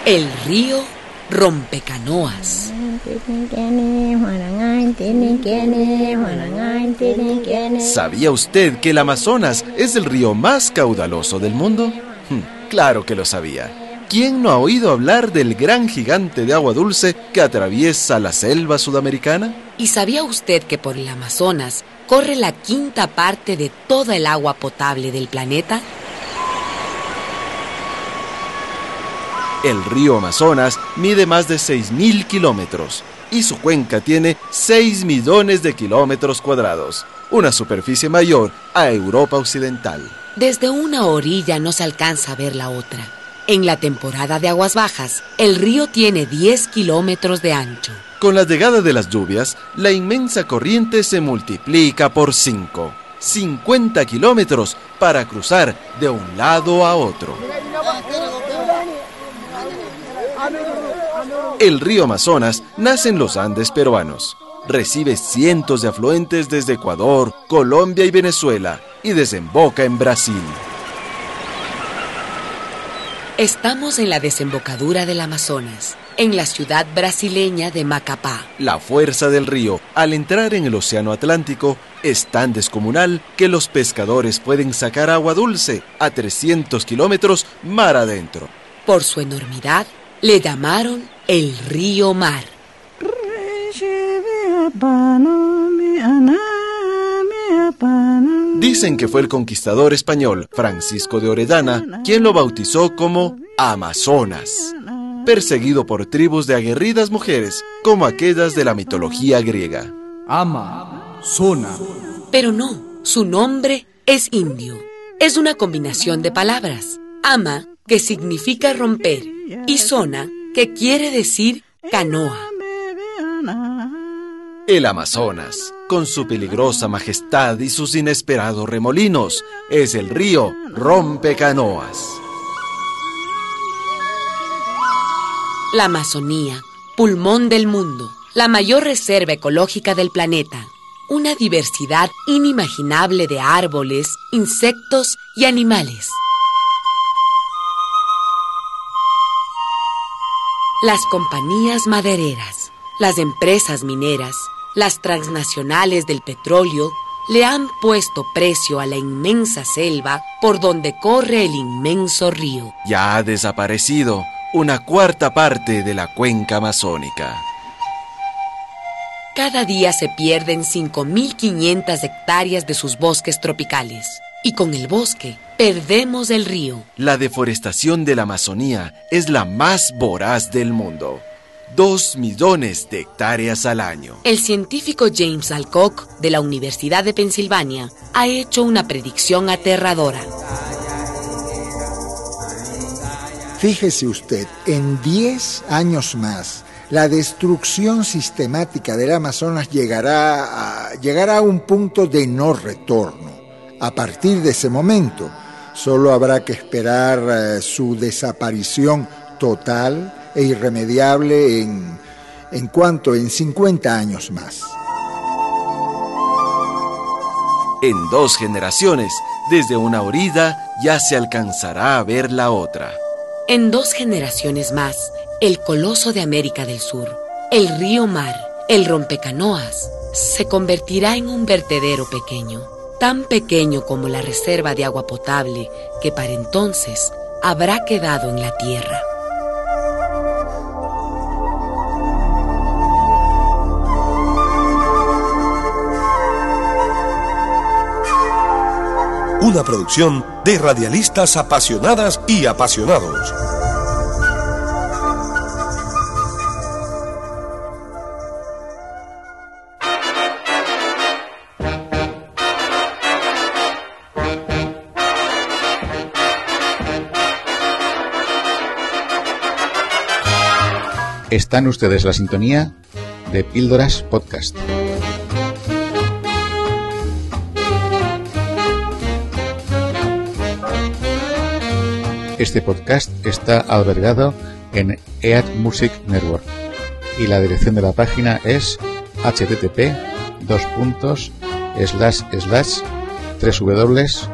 El río Rompecanoas. ¿Sabía usted que el Amazonas es el río más caudaloso del mundo? Claro que lo sabía. ¿Quién no ha oído hablar del gran gigante de agua dulce que atraviesa la selva sudamericana? ¿Y sabía usted que por el Amazonas corre la quinta parte de toda el agua potable del planeta? El río Amazonas mide más de 6.000 kilómetros y su cuenca tiene 6 millones de kilómetros cuadrados, una superficie mayor a Europa Occidental. Desde una orilla no se alcanza a ver la otra. En la temporada de aguas bajas, el río tiene 10 kilómetros de ancho. Con la llegada de las lluvias, la inmensa corriente se multiplica por 5. 50 kilómetros para cruzar de un lado a otro. El río Amazonas nace en los Andes peruanos. Recibe cientos de afluentes desde Ecuador, Colombia y Venezuela y desemboca en Brasil. Estamos en la desembocadura del Amazonas, en la ciudad brasileña de Macapá. La fuerza del río, al entrar en el océano Atlántico, es tan descomunal que los pescadores pueden sacar agua dulce a 300 kilómetros mar adentro. Por su enormidad, le llamaron el río Mar. Dicen que fue el conquistador español Francisco de Orellana quien lo bautizó como Amazonas, perseguido por tribus de aguerridas mujeres como aquellas de la mitología griega. Amazona. Pero no, su nombre es indio. Es una combinación de palabras. Ama, que significa romper, y zona, que quiere decir canoa. El Amazonas, con su peligrosa majestad y sus inesperados remolinos, es el río Rompecanoas. La Amazonía, pulmón del mundo, la mayor reserva ecológica del planeta. Una diversidad inimaginable de árboles, insectos y animales. Las compañías madereras, las empresas mineras, las transnacionales del petróleo le han puesto precio a la inmensa selva por donde corre el inmenso río. Ya ha desaparecido una cuarta parte de la cuenca amazónica. Cada día se pierden 5.500 hectáreas de sus bosques tropicales. Y con el bosque, perdemos el río. La deforestación de la Amazonía es la más voraz del mundo. 2 millones de hectáreas al año. El científico James Alcock, de la Universidad de Pensilvania, ha hecho una predicción aterradora. Fíjese usted, en 10 años más, la destrucción sistemática del Amazonas llegará a un punto de no retorno. A partir de ese momento, solo habrá que esperar su desaparición total e irremediable en 50 años más. En 2 generaciones, desde una orilla, ya se alcanzará a ver la otra. En 2 generaciones más, el coloso de América del Sur, el río Mar, el Rompecanoas, se convertirá en un vertedero pequeño. Tan pequeño como la reserva de agua potable que para entonces habrá quedado en la tierra. Una producción de radialistas apasionadas y apasionados. Están ustedes en la sintonía de Píldoras Podcast. Este podcast está albergado en EAT Music Network y la dirección de la página es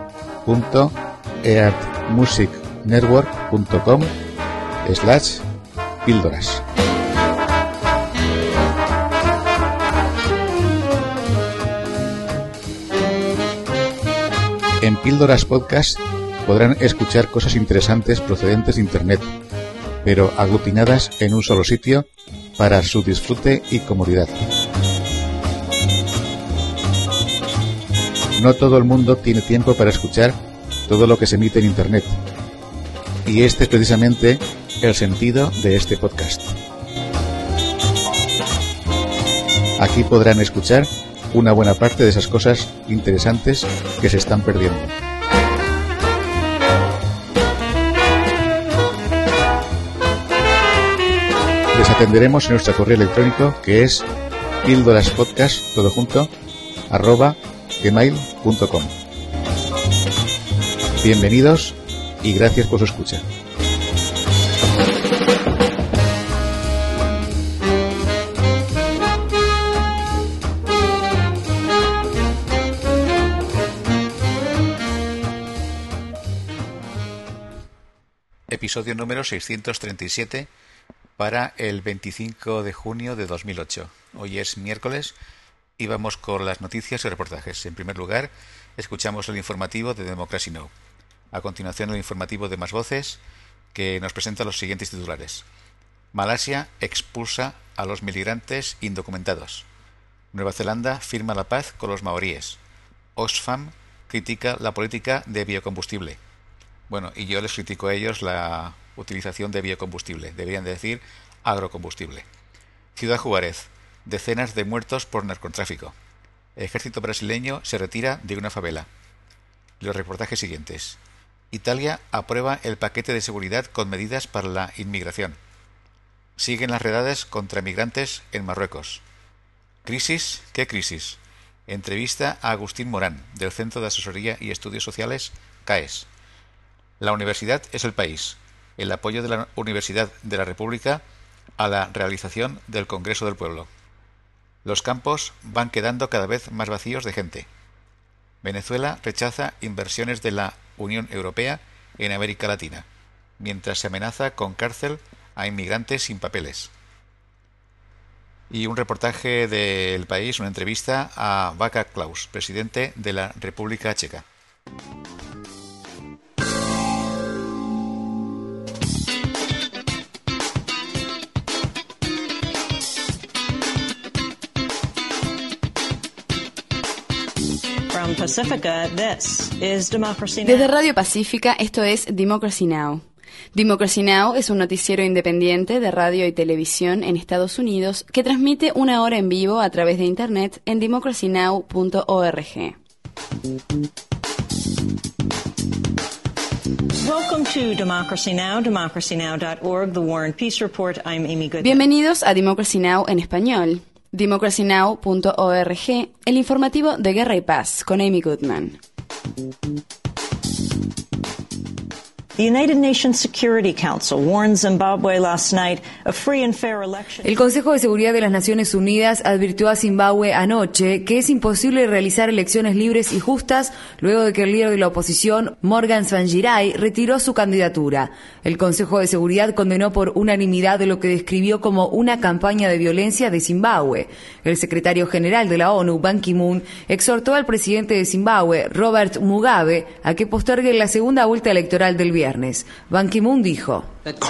http://www.eatmusicnetwork.com/ Píldoras. En Píldoras Podcast podrán escuchar cosas interesantes procedentes de Internet, pero aglutinadas en un solo sitio para su disfrute y comodidad. No todo el mundo tiene tiempo para escuchar todo lo que se emite en Internet, y este es precisamente el sentido de este podcast. Aquí podrán escuchar una buena parte de esas cosas interesantes que se están perdiendo. Les atenderemos en nuestro correo electrónico, que es píldoraspodcast, todo junto, @gmail.com. Bienvenidos y gracias por su escucha. Episodio número 637 para el 25 de junio de 2008. Hoy es miércoles y vamos con las noticias y reportajes. En primer lugar, escuchamos el informativo de Democracy Now! A continuación, el informativo de Más Voces, que nos presenta los siguientes titulares. Malasia expulsa a los migrantes indocumentados. Nueva Zelanda firma la paz con los maoríes. Oxfam critica la política de biocombustible. Bueno, y yo les critico a ellos la utilización de biocombustible. Deberían decir agrocombustible. Ciudad Juárez. Decenas de muertos por narcotráfico. Ejército brasileño se retira de una favela. Los reportajes siguientes. Italia aprueba el paquete de seguridad con medidas para la inmigración. Siguen las redadas contra migrantes en Marruecos. ¿Crisis? ¿Qué crisis? Entrevista a Agustín Morán, del Centro de Asesoría y Estudios Sociales, CAES. La universidad es el país. El apoyo de la Universidad de la República a la realización del Congreso del Pueblo. Los campos van quedando cada vez más vacíos de gente. Venezuela rechaza inversiones de la Unión Europea en América Latina, mientras se amenaza con cárcel a inmigrantes sin papeles. Y un reportaje del País, una entrevista a Václav Klaus, presidente de la República Checa. Desde Radio Pacífica, esto es Democracy Now! Democracy Now! Es un noticiero independiente de radio y televisión en Estados Unidos que transmite una hora en vivo a través de Internet en democracynow.org. Welcome to Democracy Now!, democracynow.org, The War and Peace Report. I'm Amy Goodman. Bienvenidos a Democracy Now! En español. democracynow.org, el informativo de Guerra y Paz, con Amy Goodman. The United Nations Security Council warned Zimbabwe last night of free and fair elections. El Consejo de Seguridad de las Naciones Unidas advirtió a Zimbabue anoche que es imposible realizar elecciones libres y justas luego de que el líder de la oposición, Morgan Tsvangirai, retiró su candidatura. El Consejo de Seguridad condenó por unanimidad lo que describió como una campaña de violencia de Zimbabue. El secretario general de la ONU, Ban Ki-moon, exhortó al presidente de Zimbabue, Robert Mugabe, a que postergue la segunda vuelta electoral del viernes. Ban Ki-moon dijo: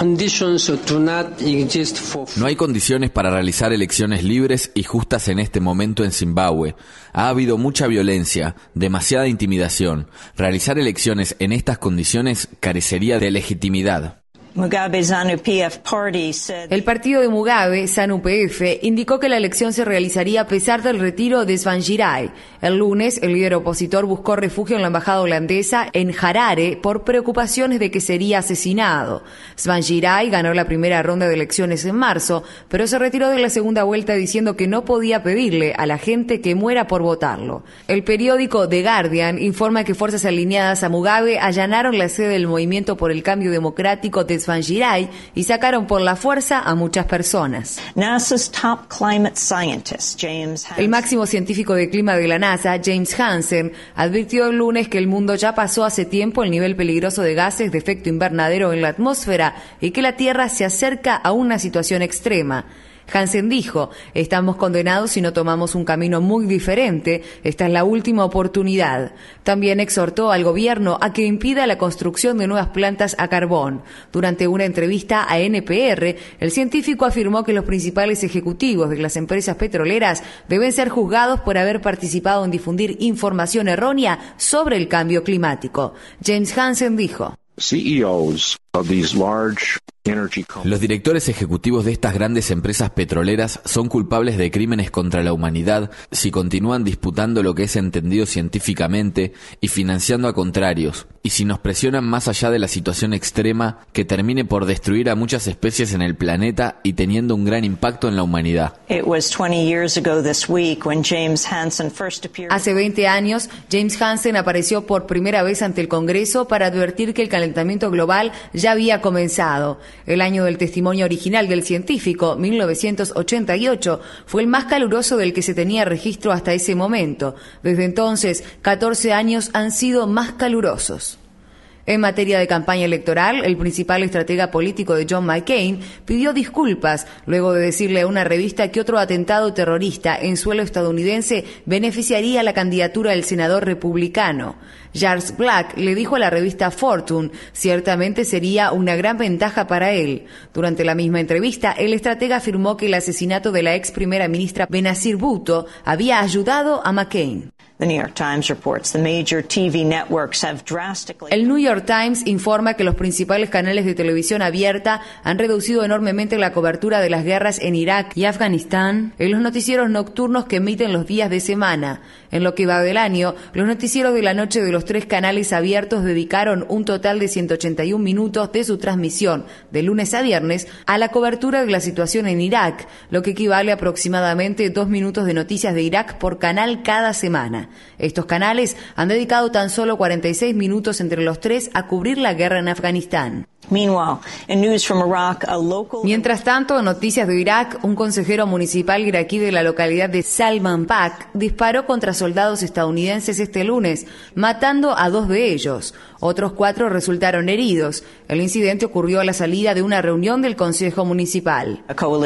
no hay condiciones para realizar elecciones libres y justas en este momento en Zimbabue. Ha habido mucha violencia, demasiada intimidación. Realizar elecciones en estas condiciones carecería de legitimidad. El partido de Mugabe, ZANU-PF, indicó que la elección se realizaría a pesar del retiro de Tsvangirai. El lunes, el líder opositor buscó refugio en la embajada holandesa en Harare por preocupaciones de que sería asesinado. Tsvangirai ganó la primera ronda de elecciones en marzo, pero se retiró de la segunda vuelta diciendo que no podía pedirle a la gente que muera por votarlo. El periódico The Guardian informa que fuerzas alineadas a Mugabe allanaron la sede del Movimiento por el Cambio Democrático de Tsvangirai y sacaron por la fuerza a muchas personas. NASA's top climate scientist, James Hansen, el máximo científico de clima de la NASA, James Hansen, advirtió el lunes que el mundo ya pasó hace tiempo el nivel peligroso de gases de efecto invernadero en la atmósfera y que la Tierra se acerca a una situación extrema. Hansen dijo: estamos condenados si no tomamos un camino muy diferente, esta es la última oportunidad. También exhortó al gobierno a que impida la construcción de nuevas plantas a carbón. Durante una entrevista a NPR, el científico afirmó que los principales ejecutivos de las empresas petroleras deben ser juzgados por haber participado en difundir información errónea sobre el cambio climático. James Hansen dijo: CEOs of these large Los directores ejecutivos de estas grandes empresas petroleras son culpables de crímenes contra la humanidad si continúan disputando lo que es entendido científicamente y financiando a contrarios, y si nos presionan más allá de la situación extrema que termine por destruir a muchas especies en el planeta y teniendo un gran impacto en la humanidad. Hace 20 años, James Hansen apareció por primera vez ante el Congreso para advertir que el calentamiento global ya había comenzado. El año del testimonio original del científico, 1988, fue el más caluroso del que se tenía registro hasta ese momento. Desde entonces, 14 años han sido más calurosos. En materia de campaña electoral, el principal estratega político de John McCain pidió disculpas luego de decirle a una revista que otro atentado terrorista en suelo estadounidense beneficiaría la candidatura del senador republicano. Charles Black le dijo a la revista Fortune, ciertamente sería una gran ventaja para él. Durante la misma entrevista, el estratega afirmó que el asesinato de la ex primera ministra Benazir Bhutto había ayudado a McCain. The New York Times reports the major TV networks have drastically... El New York Times informa que los principales canales de televisión abierta han reducido enormemente la cobertura de las guerras en Irak y Afganistán en los noticieros nocturnos que emiten los días de semana. En lo que va del año, los noticieros de la noche de los 3 canales abiertos dedicaron un total de 181 minutos de su transmisión, de lunes a viernes, a la cobertura de la situación en Irak, lo que equivale a aproximadamente 2 minutos de noticias de Irak por canal cada semana. Estos canales han dedicado tan solo 46 minutos entre los 3 a cubrir la guerra en Afganistán. Mientras tanto, en noticias de Irak, un consejero municipal iraquí de la localidad de Salman Pak disparó contra soldados estadounidenses este lunes, matando a 2 de ellos. Otros 4 resultaron heridos. El incidente ocurrió a la salida de una reunión del Consejo Municipal.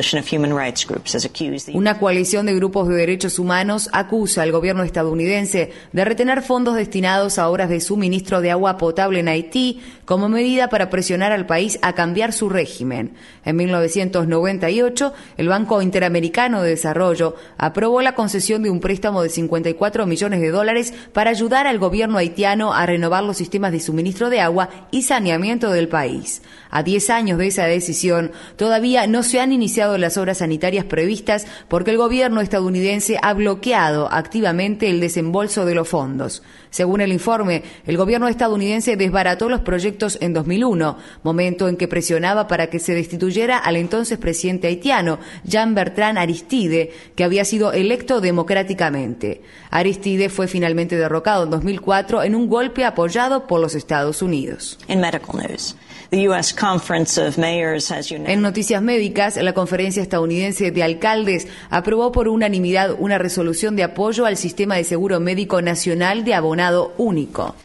Una coalición de grupos de derechos humanos acusa al gobierno estadounidense de retener fondos destinados a obras de suministro de agua potable en Haití como medida para presionar al país a cambiar su régimen. En 1998, el Banco Interamericano de Desarrollo aprobó la concesión de un préstamo de $54 millones para ayudar al gobierno haitiano a renovar los sistemas de suministro de agua y saneamiento del país. A 10 años de esa decisión, todavía no se han iniciado las obras sanitarias previstas porque el gobierno estadounidense ha bloqueado activamente el desembolso de los fondos. Según el informe, el gobierno estadounidense desbarató los proyectos en 2001, momento en que presionaba para que se destituyera al entonces presidente haitiano, Jean-Bertrand Aristide, que había sido electo democráticamente. Aristide fue finalmente derrocado en 2004 en un golpe apoyado por los Estados Unidos. En noticias médicas, la Conferencia Estadounidense de Alcaldes aprobó por unanimidad una resolución de apoyo al sistema de seguro médico nacional de abonado único.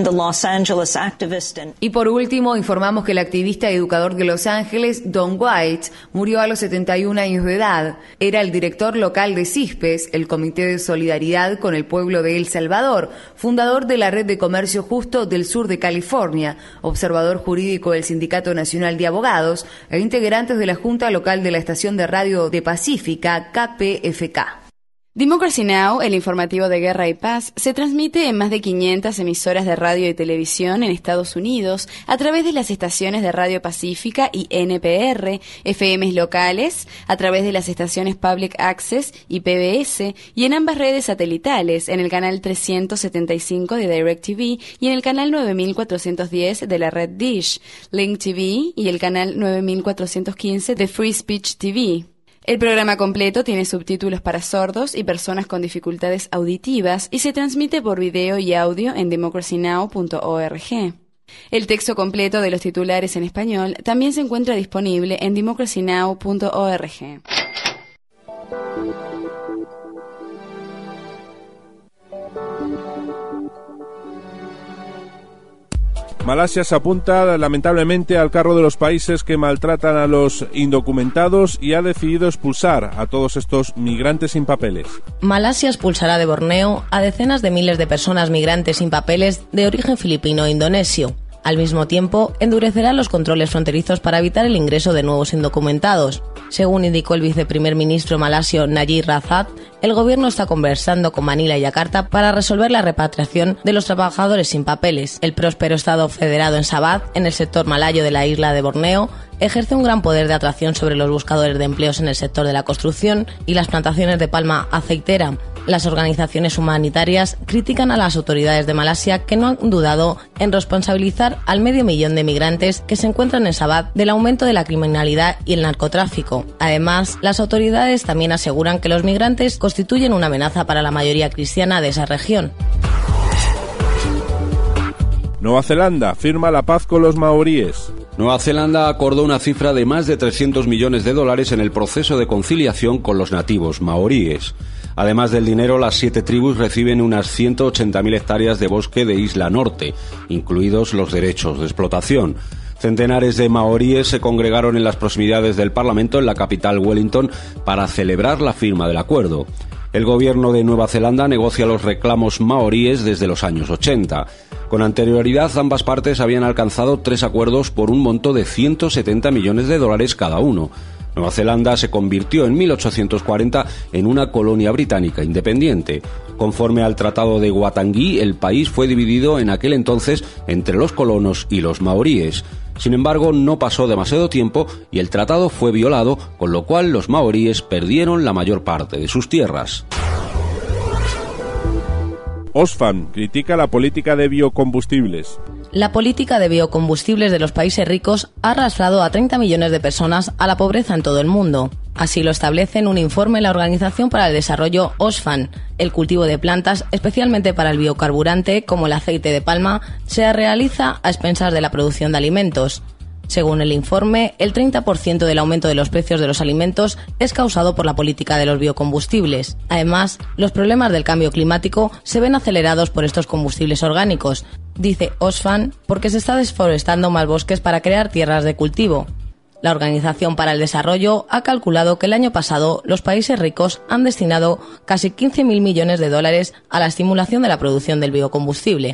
Y por último, informamos que el activista y educador de Los Ángeles, Don White, murió a los 71 años de edad. Era el director local de CISPES, el Comité de Solidaridad con el Pueblo de El Salvador, fundador de la Red de Comercio Justo del Sur de California, observador jurídico del Sindicato Nacional de Abogados e integrantes de la Junta Local de la Estación de Radio de Pacífica, KPFK. Democracy Now!, el informativo de guerra y paz, se transmite en más de 500 emisoras de radio y televisión en Estados Unidos a través de las estaciones de Radio Pacífica y NPR, FMs locales, a través de las estaciones Public Access y PBS, y en ambas redes satelitales, en el canal 375 de DirecTV y en el canal 9410 de la red Dish, Link TV y el canal 9415 de Free Speech TV. El programa completo tiene subtítulos para sordos y personas con dificultades auditivas y se transmite por video y audio en democracynow.org. El texto completo de los titulares en español también se encuentra disponible en democracynow.org. Malasia se apunta lamentablemente al carro de los países que maltratan a los indocumentados y ha decidido expulsar a todos estos migrantes sin papeles. Malasia expulsará de Borneo a decenas de miles de personas migrantes sin papeles de origen filipino e indonesio. Al mismo tiempo, endurecerá los controles fronterizos para evitar el ingreso de nuevos indocumentados. Según indicó el viceprimer ministro malasio Najib Razak, el gobierno está conversando con Manila y Yakarta para resolver la repatriación de los trabajadores sin papeles. El próspero estado federado en Sabah, en el sector malayo de la isla de Borneo, ejerce un gran poder de atracción sobre los buscadores de empleos en el sector de la construcción y las plantaciones de palma aceitera. Las organizaciones humanitarias critican a las autoridades de Malasia, que no han dudado en responsabilizar al 500.000 de migrantes que se encuentran en Sabah del aumento de la criminalidad y el narcotráfico. Además, las autoridades también aseguran que los migrantes constituyen una amenaza para la mayoría cristiana de esa región. Nueva Zelanda firma la paz con los maoríes. Nueva Zelanda acordó una cifra de más de $300 millones en el proceso de conciliación con los nativos maoríes. Además del dinero, las 7 tribus reciben unas 180.000 hectáreas de bosque de Isla Norte, incluidos los derechos de explotación. Centenares de maoríes se congregaron en las proximidades del Parlamento en la capital Wellington para celebrar la firma del acuerdo. El gobierno de Nueva Zelanda negocia los reclamos maoríes desde los años 80. Con anterioridad, ambas partes habían alcanzado 3 acuerdos por un monto de $170 millones cada uno. Nueva Zelanda se convirtió en 1840 en una colonia británica independiente. Conforme al Tratado de Waitangi, el país fue dividido en aquel entonces entre los colonos y los maoríes. Sin embargo, no pasó demasiado tiempo y el tratado fue violado, con lo cual los maoríes perdieron la mayor parte de sus tierras. Oxfam critica la política de biocombustibles. La política de biocombustibles de los países ricos ha arrastrado a 30 millones de personas a la pobreza en todo el mundo. Así lo establece en un informe la Organización para el Desarrollo Oxfam. El cultivo de plantas, especialmente para el biocarburante, como el aceite de palma, se realiza a expensas de la producción de alimentos. Según el informe, el 30% del aumento de los precios de los alimentos es causado por la política de los biocombustibles. Además, los problemas del cambio climático se ven acelerados por estos combustibles orgánicos, dice Oxfam, porque se está desforestando más bosques para crear tierras de cultivo. La Organización para el Desarrollo ha calculado que el año pasado los países ricos han destinado casi $15.000 millones a la estimulación de la producción del biocombustible.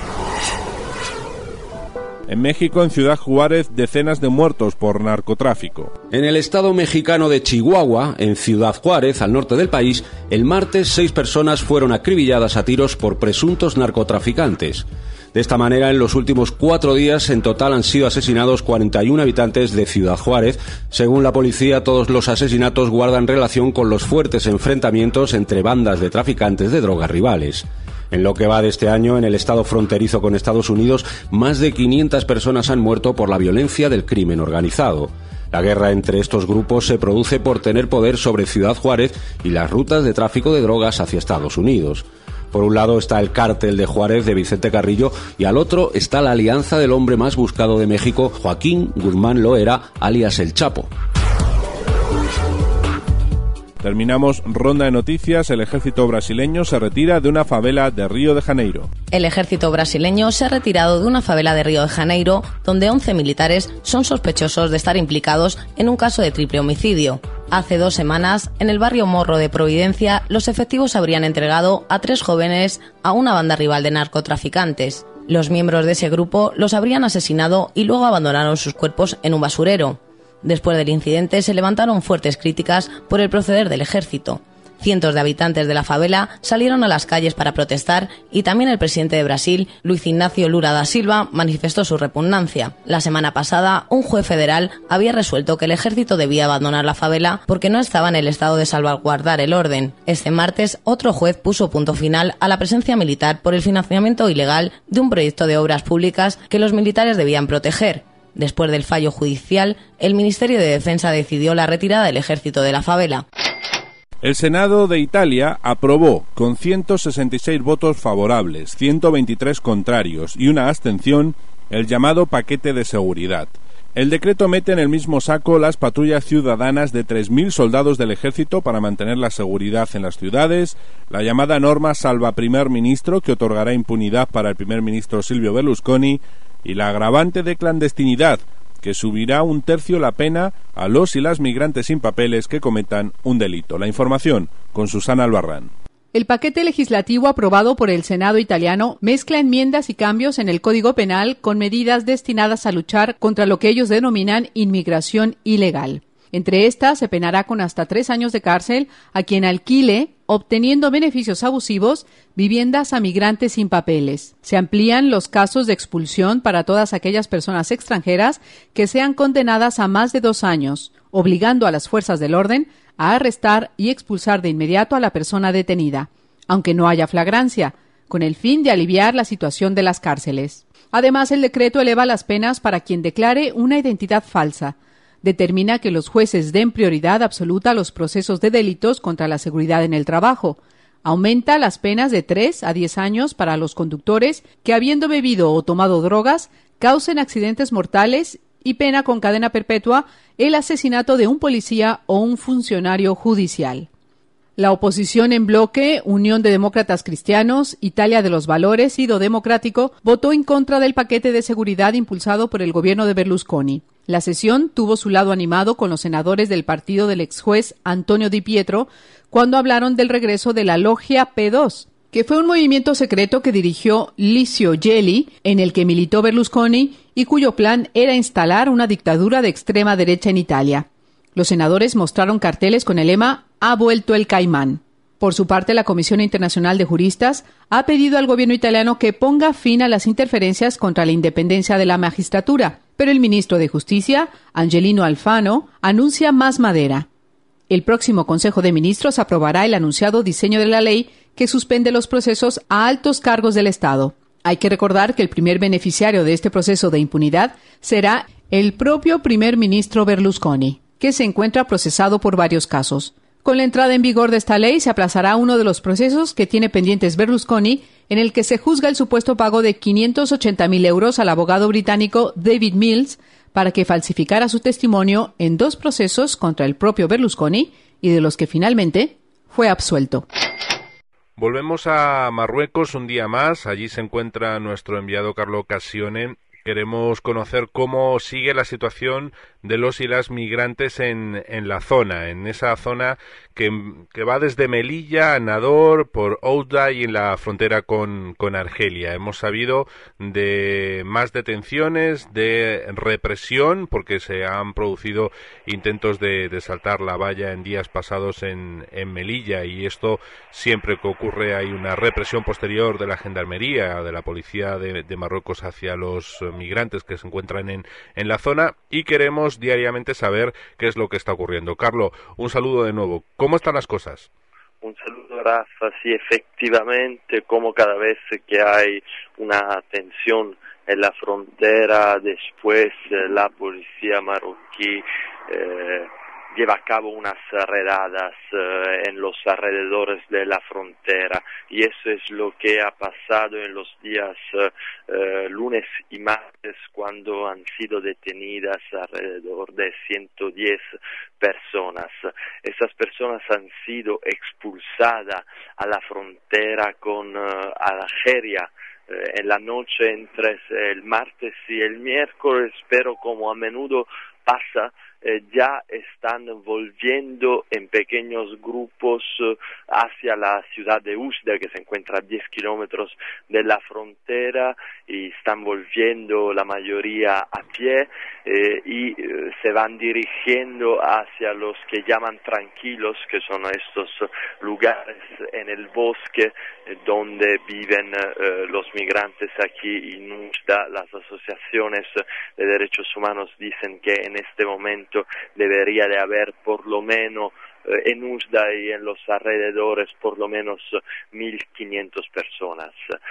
En México, en Ciudad Juárez, decenas de muertos por narcotráfico. En el estado mexicano de Chihuahua, en Ciudad Juárez, al norte del país, el martes 6 personas fueron acribilladas a tiros por presuntos narcotraficantes. De esta manera, en los últimos 4 días, en total han sido asesinados 41 habitantes de Ciudad Juárez. Según la policía, todos los asesinatos guardan relación con los fuertes enfrentamientos entre bandas de traficantes de drogas rivales. En lo que va de este año, en el estado fronterizo con Estados Unidos, más de 500 personas han muerto por la violencia del crimen organizado. La guerra entre estos grupos se produce por tener poder sobre Ciudad Juárez y las rutas de tráfico de drogas hacia Estados Unidos. Por un lado está el cártel de Juárez de Vicente Carrillo y al otro está la alianza del hombre más buscado de México, Joaquín Guzmán Loera, alias El Chapo. Terminamos ronda de noticias. El ejército brasileño se retira de una favela de Río de Janeiro. El ejército brasileño se ha retirado de una favela de Río de Janeiro, donde 11 militares son sospechosos de estar implicados en un caso de triple homicidio. Hace 2 semanas, en el barrio Morro de Providencia, los efectivos habrían entregado a 3 jóvenes a una banda rival de narcotraficantes. Los miembros de ese grupo los habrían asesinado y luego abandonaron sus cuerpos en un basurero. Después del incidente se levantaron fuertes críticas por el proceder del ejército. Cientos de habitantes de la favela salieron a las calles para protestar y también el presidente de Brasil, Luiz Inácio Lula da Silva, manifestó su repugnancia. La semana pasada, un juez federal había resuelto que el ejército debía abandonar la favela porque no estaba en el estado de salvaguardar el orden. Este martes, otro juez puso punto final a la presencia militar por el financiamiento ilegal de un proyecto de obras públicas que los militares debían proteger. Después del fallo judicial, el Ministerio de Defensa decidió la retirada del ejército de la favela. El Senado de Italia aprobó con 166 votos favorables, 123 contrarios y una abstención el llamado paquete de seguridad. El decreto mete en el mismo saco las patrullas ciudadanas de 3.000 soldados del ejército para mantener la seguridad en las ciudades, la llamada norma salva primer ministro que otorgará impunidad para el primer ministro Silvio Berlusconi y la agravante de clandestinidad que subirá 1/3 la pena a los y las migrantes sin papeles que cometan un delito. La información con Susana Albarrán. El paquete legislativo aprobado por el Senado italiano mezcla enmiendas y cambios en el Código Penal con medidas destinadas a luchar contra lo que ellos denominan inmigración ilegal. Entre estas, se penará con hasta 3 años de cárcel a quien alquile, obteniendo beneficios abusivos, viviendas a migrantes sin papeles. Se amplían los casos de expulsión para todas aquellas personas extranjeras que sean condenadas a más de 2 años, obligando a las fuerzas del orden a arrestar y expulsar de inmediato a la persona detenida, aunque no haya flagrancia, con el fin de aliviar la situación de las cárceles. Además, el decreto eleva las penas para quien declare una identidad falsa. Determina que los jueces den prioridad absoluta a los procesos de delitos contra la seguridad en el trabajo. Aumenta las penas de 3 a 10 años para los conductores que, habiendo bebido o tomado drogas, causen accidentes mortales y pena con cadena perpetua el asesinato de un policía o un funcionario judicial. La oposición en bloque, Unión de Demócratas Cristianos, Italia de los Valores y Do Democrático, votó en contra del paquete de seguridad impulsado por el gobierno de Berlusconi. La sesión tuvo su lado animado con los senadores del partido del exjuez Antonio Di Pietro cuando hablaron del regreso de la Logia P2, que fue un movimiento secreto que dirigió Licio Gelli, en el que militó Berlusconi y cuyo plan era instalar una dictadura de extrema derecha en Italia. Los senadores mostraron carteles con el lema «Ha vuelto el caimán». Por su parte, la Comisión Internacional de Juristas ha pedido al gobierno italiano que ponga fin a las interferencias contra la independencia de la magistratura, pero el ministro de Justicia, Angelino Alfano, anuncia más madera. El próximo Consejo de Ministros aprobará el anunciado diseño de la ley que suspende los procesos a altos cargos del Estado. Hay que recordar que el primer beneficiario de este proceso de impunidad será el propio primer ministro Berlusconi, que se encuentra procesado por varios casos. Con la entrada en vigor de esta ley se aplazará uno de los procesos que tiene pendientes Berlusconi, en el que se juzga el supuesto pago de 580.000 euros al abogado británico David Mills para que falsificara su testimonio en 2 procesos contra el propio Berlusconi y de los que finalmente fue absuelto. Volvemos a Marruecos un día más. Allí se encuentra nuestro enviado Carlo Occasione. Queremos conocer cómo sigue la situación de los y las migrantes en la zona, en esa zona que va desde Melilla a Nador, por Oujda y en la frontera con Argelia. Hemos sabido de más detenciones, de represión, porque se han producido intentos de saltar la valla en días pasados en Melilla, y esto siempre que ocurre hay una represión posterior de la Gendarmería, de la Policía de Marruecos hacia los migrantes que se encuentran en la zona, y queremos diariamente saber qué es lo que está ocurriendo. Carlo, un saludo de nuevo. ¿Cómo están las cosas? Un saludo, Rafa. Sí, efectivamente, como cada vez que hay una tensión en la frontera, después la policía marroquí lleva a cabo unas redadas en los alrededores de la frontera, y eso es lo que ha pasado en los días lunes y martes, cuando han sido detenidas alrededor de 110 personas. Esas personas han sido expulsadas a la frontera con Algeria en la noche entre el martes y el miércoles, pero como a menudo pasa, ya están volviendo en pequeños grupos hacia la ciudad de Oujda, que se encuentra a 10 kilómetros de la frontera, y están volviendo la mayoría a pie y se van dirigiendo hacia los que llaman tranquilos, que son estos lugares en el bosque donde viven los migrantes aquí en Oujda. Las asociaciones de derechos humanos dicen que en este momento debería de haber por lo menos en Oujda y en los alrededores por lo menos 1.500 personas.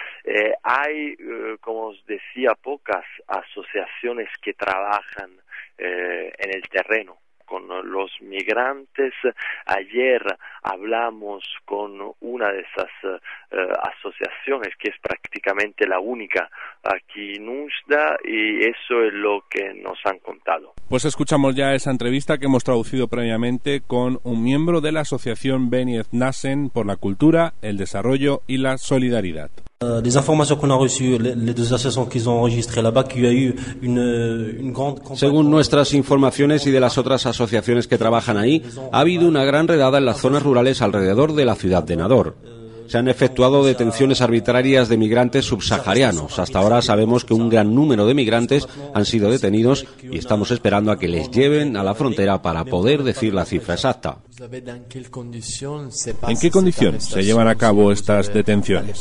Hay, como os decía, pocas asociaciones que trabajan en el terreno con los migrantes. Ayer hablamos con una de esas asociaciones, que es prácticamente la única aquí en UNSDA, y eso es lo que nos han contado. Pues escuchamos ya esa entrevista que hemos traducido previamente con un miembro de la asociación Beni Etnasen por la cultura, el desarrollo y la solidaridad. Les informations qu'on a reçues, les deux associations qu'ils ont enregistrées là-bas, qu'il y a eu une grande campagne. Según nuestras informaciones y de las otras asociaciones que trabajan ahí, ha habido una gran redada en las zonas rurales alrededor de la ciudad de Nador. Se han efectuado detenciones arbitrarias de migrantes subsaharianos. Hasta ahora sabemos que un gran número de migrantes han sido detenidos y estamos esperando a que les lleven a la frontera para poder decir la cifra exacta. ¿En qué condiciones se llevan a cabo estas detenciones?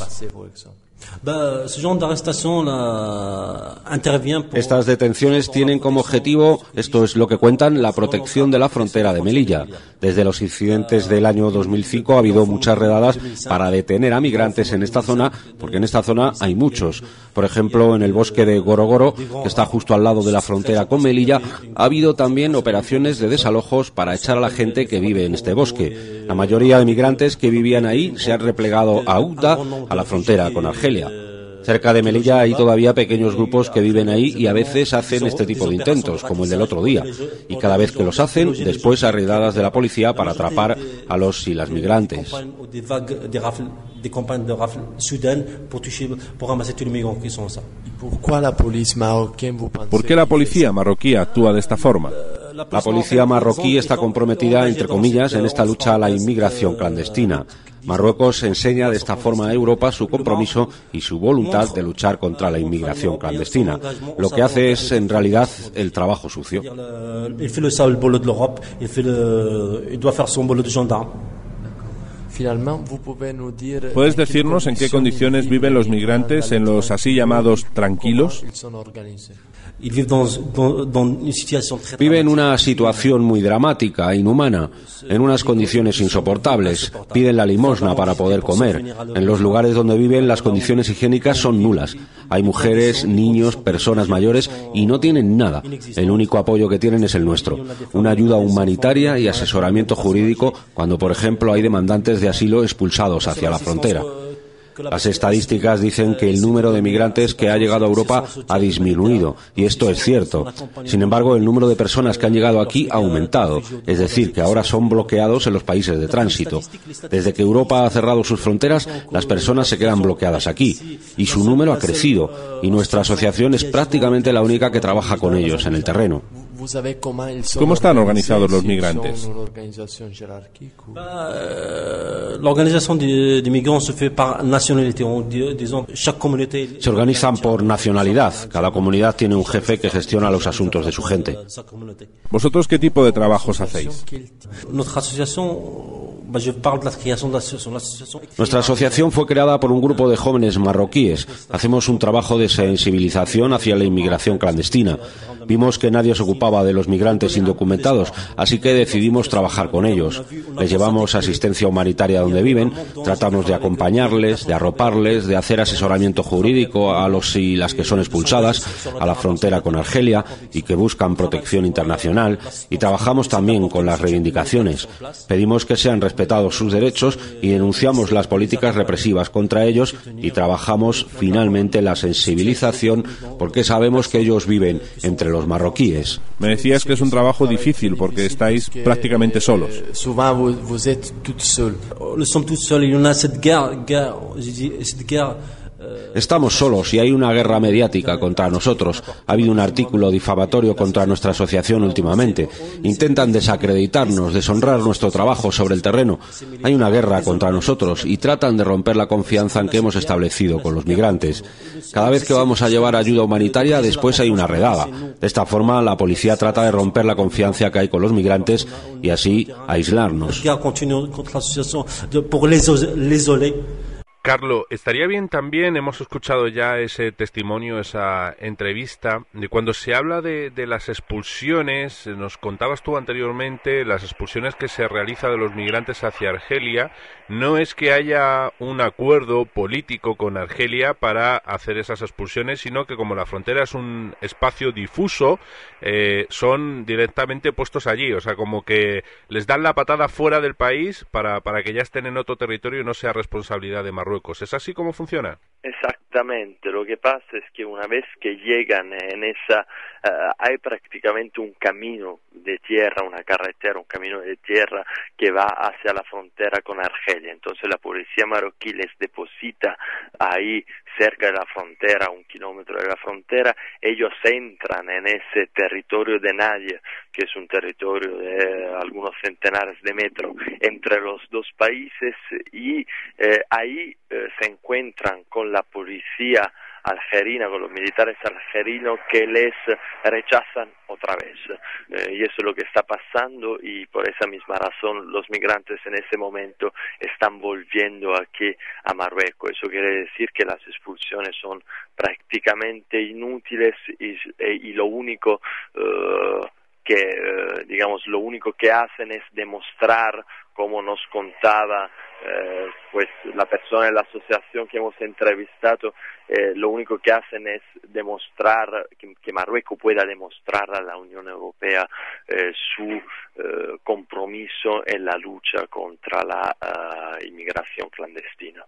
Estas detenciones tienen como objetivo, esto es lo que cuentan, la protección de la frontera de Melilla. Desde los incidentes del año 2005 ha habido muchas redadas para detener a migrantes en esta zona, porque en esta zona hay muchos. Por ejemplo, en el bosque de Gorogoro, que está justo al lado de la frontera con Melilla, ha habido también operaciones de desalojos para echar a la gente que vive en este bosque. La mayoría de migrantes que vivían ahí se han replegado a Ouda, a la frontera con Argelia. Cerca de Melilla hay todavía pequeños grupos que viven ahí y a veces hacen este tipo de intentos, como el del otro día. Y cada vez que los hacen, después hay redadas de la policía para atrapar a los y las migrantes. ¿Por qué la policía marroquí actúa de esta forma? La policía marroquí está comprometida, entre comillas, en esta lucha a la inmigración clandestina. Marruecos enseña de esta forma a Europa su compromiso y su voluntad de luchar contra la inmigración clandestina. Lo que hace es, en realidad, el trabajo sucio. ¿Puedes decirnos en qué condiciones viven los migrantes en los así llamados tranquilos? Viven una situación muy dramática, inhumana, en unas condiciones insoportables. Piden la limosna para poder comer. En los lugares donde viven las condiciones higiénicas son nulas. Hay mujeres, niños, personas mayores y no tienen nada. El único apoyo que tienen es el nuestro. Una ayuda humanitaria y asesoramiento jurídico cuando, por ejemplo, hay demandantes de asilo expulsados hacia la frontera. Las estadísticas dicen que el número de migrantes que ha llegado a Europa ha disminuido, y esto es cierto. Sin embargo, el número de personas que han llegado aquí ha aumentado, es decir, que ahora son bloqueados en los países de tránsito. Desde que Europa ha cerrado sus fronteras, las personas se quedan bloqueadas aquí, y su número ha crecido, y nuestra asociación es prácticamente la única que trabaja con ellos en el terreno. ¿Cómo están organizados los migrantes? Se organizan por nacionalidad. Cada comunidad tiene un jefe que gestiona los asuntos de su gente. ¿Vosotros qué tipo de trabajos hacéis? Nuestra asociación fue creada por un grupo de jóvenes marroquíes. Hacemos un trabajo de sensibilización hacia la inmigración clandestina. Vimos que nadie se ocupaba de los migrantes indocumentados, así que decidimos trabajar con ellos. Les llevamos asistencia humanitaria donde viven, tratamos de acompañarles, de arroparles, de hacer asesoramiento jurídico a los y las que son expulsadas a la frontera con Argelia y que buscan protección internacional, y trabajamos también con las reivindicaciones. Pedimos que sean respetados sus derechos y denunciamos las políticas represivas contra ellos, y trabajamos finalmente la sensibilización porque sabemos que ellos viven entre los marroquíes. Me decías que es un trabajo difícil porque estáis prácticamente solos. Estamos solos y hay una guerra mediática contra nosotros. Ha habido un artículo difamatorio contra nuestra asociación últimamente. Intentan desacreditarnos, deshonrar nuestro trabajo sobre el terreno. Hay una guerra contra nosotros y tratan de romper la confianza en que hemos establecido con los migrantes. Cada vez que vamos a llevar ayuda humanitaria, después hay una redada. De esta forma, la policía trata de romper la confianza que hay con los migrantes y así aislarnos. Carlo, estaría bien también, hemos escuchado ya ese testimonio, esa entrevista, de cuando se habla de las expulsiones, nos contabas tú anteriormente, las expulsiones que se realizan de los migrantes hacia Argelia, no es que haya un acuerdo político con Argelia para hacer esas expulsiones, sino que como la frontera es un espacio difuso, son directamente puestos allí, o sea, como que les dan la patada fuera del país para que ya estén en otro territorio y no sea responsabilidad de Marruecos. ¿Es así como funciona? Exactamente, lo que pasa es que una vez que llegan en esa, hay prácticamente un camino de tierra, una carretera, un camino de tierra que va hacia la frontera con Argelia. Entonces la policía marroquí les deposita ahí cerca de la frontera, 1 kilómetro de la frontera. Ellos entran en ese territorio de nadie, que es un territorio de algunos centenares de metros entre los dos países, y ahí se encuentran con la policía algerina, con los militares algerinos que les rechazan otra vez. Y eso es lo que está pasando, y por esa misma razón los migrantes en ese momento están volviendo aquí a Marruecos. Eso quiere decir que las expulsiones son prácticamente inútiles y lo único lo único que hacen es demostrar, como nos contaba pues la persona de la asociación que hemos entrevistado, lo único que hacen es demostrar que Marruecos pueda demostrar a la Unión Europea su compromiso en la lucha contra la inmigración clandestina.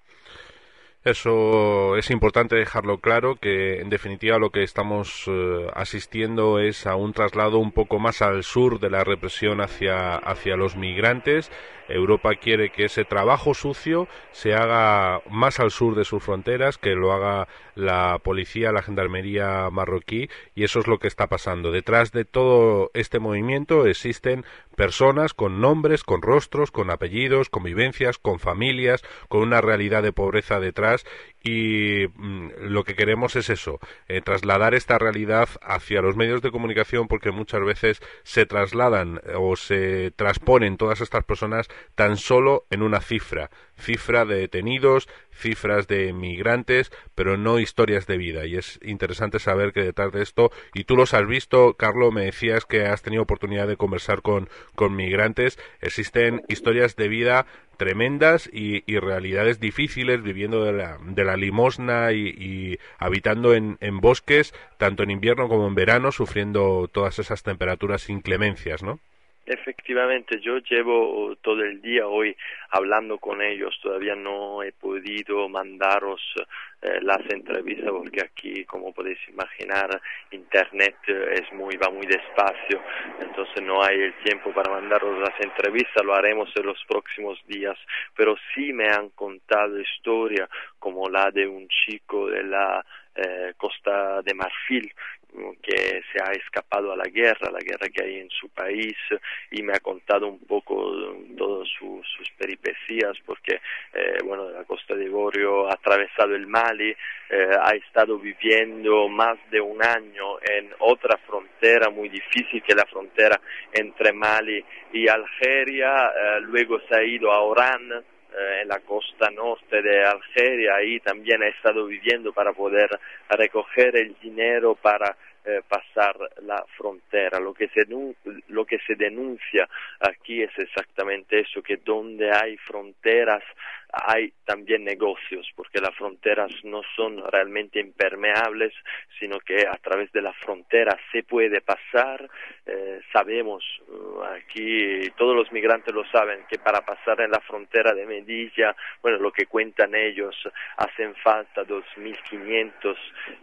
Eso es importante dejarlo claro, que en definitiva lo que estamos asistiendo es a un traslado un poco más al sur de la represión hacia los migrantes. Europa quiere que ese trabajo sucio se haga más al sur de sus fronteras, que lo haga la policía, la gendarmería marroquí, y eso es lo que está pasando. Detrás de todo este movimiento existen personas con nombres, con rostros, con apellidos, con vivencias, con familias, con una realidad de pobreza detrás, y lo que queremos es eso, trasladar esta realidad hacia los medios de comunicación, porque muchas veces se trasladan o se transponen todas estas personas tan solo en una cifra de detenidos, cifras de migrantes, pero no historias de vida. Y es interesante saber que detrás de esto, y tú los has visto, Carlo, me decías que has tenido oportunidad de conversar con migrantes, existen historias de vida tremendas y realidades difíciles, viviendo de la limosna y habitando en bosques, tanto en invierno como en verano, sufriendo todas esas temperaturas inclemencias, ¿no? Efectivamente, yo llevo todo el día hoy hablando con ellos. Todavía no he podido mandaros las entrevistas porque aquí, como podéis imaginar, internet va muy despacio, entonces no hay el tiempo para mandaros las entrevistas. Lo haremos en los próximos días, pero sí me han contado historias como la de un chico de la Costa de Marfil que se ha escapado a la guerra que hay en su país, y me ha contado un poco todas sus peripecias, porque la Costa de Ivori ha atravesado el Mali, ha estado viviendo más de un año en otra frontera muy difícil, que la frontera entre Mali y Algeria, luego se ha ido a Orán, en la costa norte de Algeria. Ahí también ha estado viviendo para poder recoger el dinero para pasar la frontera. Lo que se denuncia aquí es exactamente eso, que donde hay fronteras hay también negocios, porque las fronteras no son realmente impermeables, sino que a través de la frontera se puede pasar. Sabemos, aquí todos los migrantes lo saben, que para pasar en la frontera de Melilla, lo que cuentan ellos, hacen falta 2.500,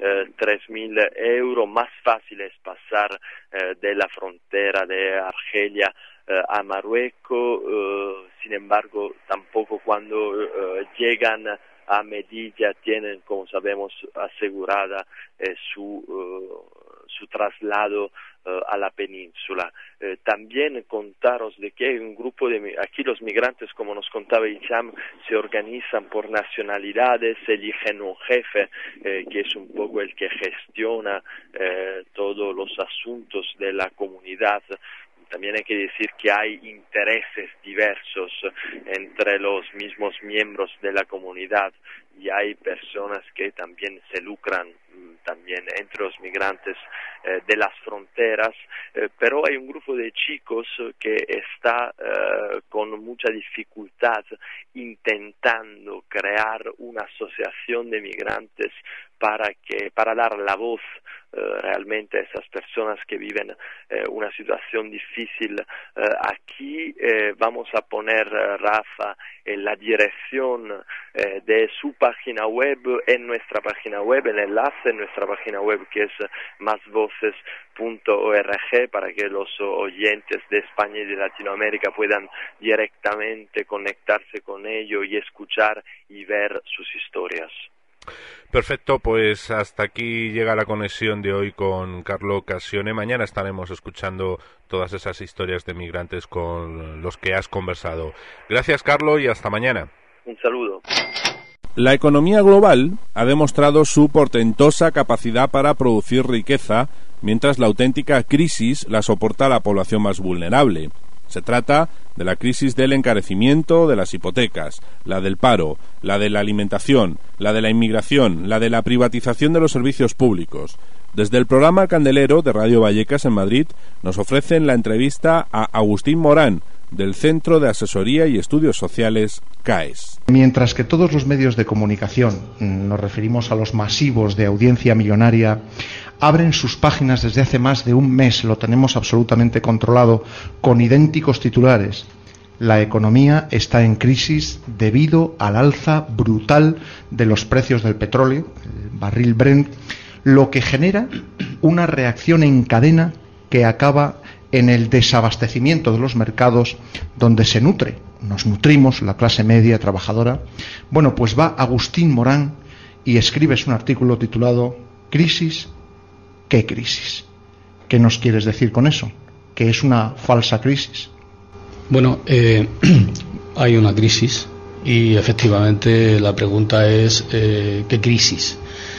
3.000 euros. Más fácil es pasar de la frontera de Argelia a Marruecos. Sin embargo, tampoco cuando llegan a Melilla tienen, como sabemos, asegurada su traslado a la península. También contaros de que hay un grupo aquí los migrantes, como nos contaba Hicham, se organizan por nacionalidades, eligen un jefe que es un poco el que gestiona todos los asuntos de la comunidad. También hay que decir que hay intereses diversos entre los mismos miembros de la comunidad. y hay personas que también se lucran también entre los migrantes de las fronteras, pero hay un grupo de chicos que está con mucha dificultad intentando crear una asociación de migrantes para dar la voz realmente a esas personas que viven una situación difícil. Aquí vamos a poner, Rafa, la dirección de su página web en nuestra página web, el enlace en nuestra página web, que es masvoces.org, para que los oyentes de España y de Latinoamérica puedan directamente conectarse con ello y escuchar y ver sus historias. Perfecto, pues hasta aquí llega la conexión de hoy con Carlo Cassione. Mañana estaremos escuchando todas esas historias de migrantes con los que has conversado. Gracias, Carlo, y hasta mañana. Un saludo. La economía global ha demostrado su portentosa capacidad para producir riqueza, mientras la auténtica crisis la soporta la población más vulnerable. Se trata de la crisis del encarecimiento de las hipotecas, la del paro, la de la alimentación, la de la inmigración, la de la privatización de los servicios públicos. Desde el programa Candelero de Radio Vallecas en Madrid nos ofrecen la entrevista a Agustín Morán, del Centro de Asesoría y Estudios Sociales CAES. Mientras que todos los medios de comunicación, nos referimos a los masivos de audiencia millonaria, abren sus páginas desde hace más de un mes, lo tenemos absolutamente controlado, con idénticos titulares: la economía está en crisis debido al alza brutal de los precios del petróleo, el barril Brent, lo que genera una reacción en cadena que acaba en el desabastecimiento de los mercados donde nos nutrimos, la clase media trabajadora. Bueno, pues va Agustín Morán y escribes un artículo titulado ¿Crisis? ¿Qué crisis? ¿Qué nos quieres decir con eso? ¿Que es una falsa crisis? Bueno, hay una crisis y efectivamente la pregunta es ¿qué crisis?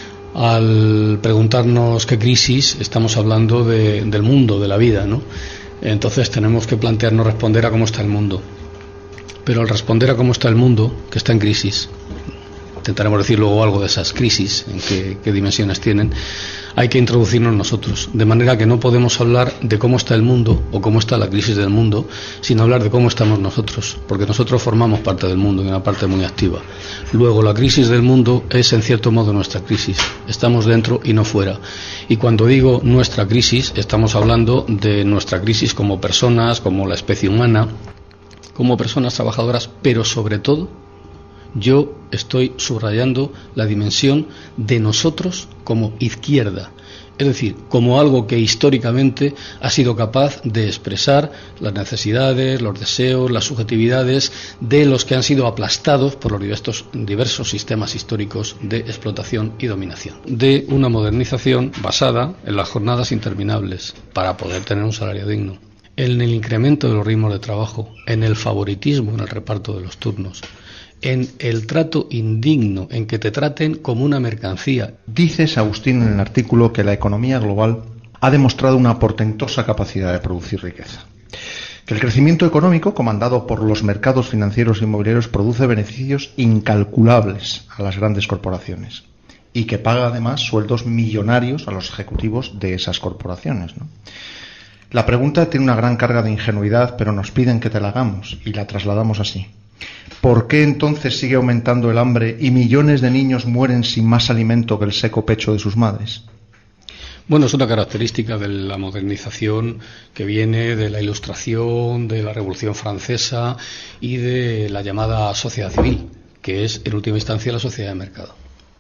Al preguntarnos qué crisis, estamos hablando del mundo, de la vida, ¿no? Entonces tenemos que plantearnos responder a cómo está el mundo. Pero al responder a cómo está el mundo, que está en crisis, intentaremos decir luego algo de esas crisis, en qué dimensiones tienen, hay que introducirnos nosotros, de manera que no podemos hablar de cómo está el mundo o cómo está la crisis del mundo, sino hablar de cómo estamos nosotros, porque nosotros formamos parte del mundo y una parte muy activa. Luego, la crisis del mundo es en cierto modo nuestra crisis, estamos dentro y no fuera. Y cuando digo nuestra crisis, estamos hablando de nuestra crisis como personas, como la especie humana, como personas trabajadoras, pero sobre todo yo estoy subrayando la dimensión de nosotros como izquierda, es decir, como algo que históricamente ha sido capaz de expresar las necesidades, los deseos, las subjetividades de los que han sido aplastados por los diversos sistemas históricos de explotación y dominación, de una modernización basada en las jornadas interminables para poder tener un salario digno, en el incremento de los ritmos de trabajo, en el favoritismo en el reparto de los turnos, en el trato indigno, en que te traten como una mercancía. Dices, Agustín, en el artículo que la economía global ha demostrado una portentosa capacidad de producir riqueza. Que el crecimiento económico, comandado por los mercados financieros e inmobiliarios, produce beneficios incalculables a las grandes corporaciones y que paga además sueldos millonarios a los ejecutivos de esas corporaciones, ¿no? La pregunta tiene una gran carga de ingenuidad, pero nos piden que te la hagamos y la trasladamos así. ¿Por qué entonces sigue aumentando el hambre y millones de niños mueren sin más alimento que el seco pecho de sus madres? Bueno, es una característica de la modernización que viene de la Ilustración, de la Revolución Francesa y de la llamada sociedad civil, que es en última instancia la sociedad de mercado.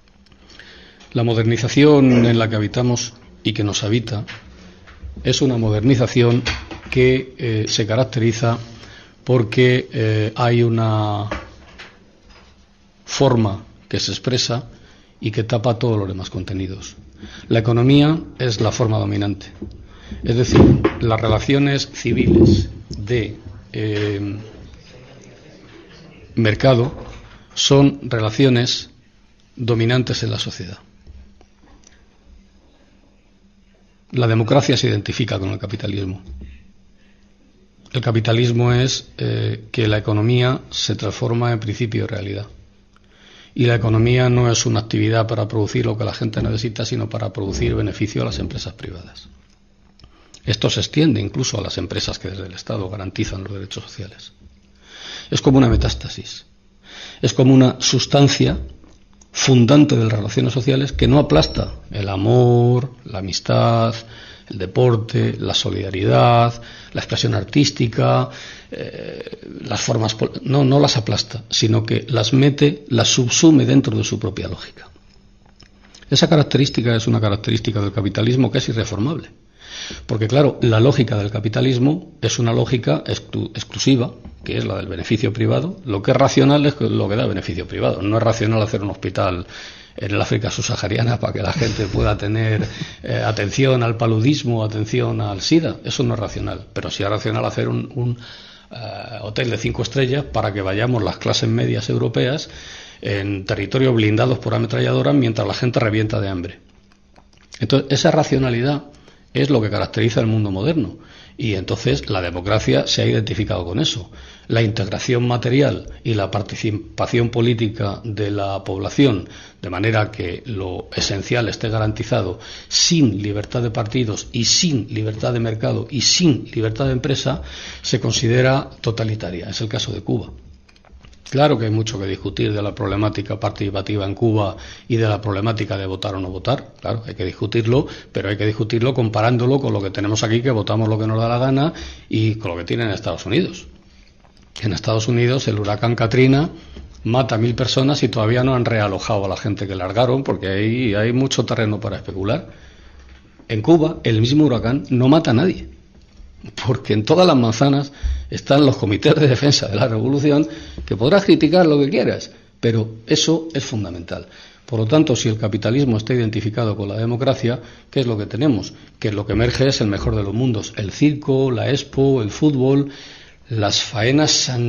La modernización en la que habitamos y que nos habita es una modernización que se caracteriza porque hay una forma que se expresa y que tapa todos los demás contenidos. La economía es la forma dominante, es decir, las relaciones civiles de mercado son relaciones dominantes en la sociedad. La democracia se identifica con el capitalismo. El capitalismo es que la economía se transforma en principio de realidad. Y la economía no es una actividad para producir lo que la gente necesita, sino para producir beneficio a las empresas privadas. Esto se extiende incluso a las empresas que desde el Estado garantizan los derechos sociales. Es como una metástasis, es como una sustancia fundante de las relaciones sociales que no aplasta el amor, la amistad, el deporte, la solidaridad, la expresión artística, las formas... No las aplasta, sino que las mete, las subsume dentro de su propia lógica. Esa característica es una característica del capitalismo que es irreformable. Porque, claro, la lógica del capitalismo es una lógica exclusiva, que es la del beneficio privado. Lo que es racional es lo que da beneficio privado. No es racional hacer un hospital en el África subsahariana para que la gente pueda tener atención al paludismo, atención al SIDA. Eso no es racional. Pero sí es racional hacer un hotel de 5 estrellas para que vayamos las clases medias europeas en territorios blindados por ametralladoras mientras la gente revienta de hambre. Entonces, esa racionalidad es lo que caracteriza el mundo moderno, y entonces la democracia se ha identificado con eso. La integración material y la participación política de la población, de manera que lo esencial esté garantizado, sin libertad de partidos y sin libertad de mercado y sin libertad de empresa, se considera totalitaria. Es el caso de Cuba. Claro que hay mucho que discutir de la problemática participativa en Cuba y de la problemática de votar o no votar. Claro, hay que discutirlo, pero hay que discutirlo comparándolo con lo que tenemos aquí, que votamos lo que nos da la gana, y con lo que tienen en Estados Unidos. En Estados Unidos el huracán Katrina mata a 1.000 personas y todavía no han realojado a la gente que largaron, porque ahí hay mucho terreno para especular. En Cuba el mismo huracán no mata a nadie, porque en todas las manzanas están los comités de defensa de la revolución, que podrás criticar lo que quieras, pero eso es fundamental. Por lo tanto, si el capitalismo está identificado con la democracia, ¿qué es lo que tenemos? Que lo que emerge es el mejor de los mundos: el circo, la expo, el fútbol, las faenas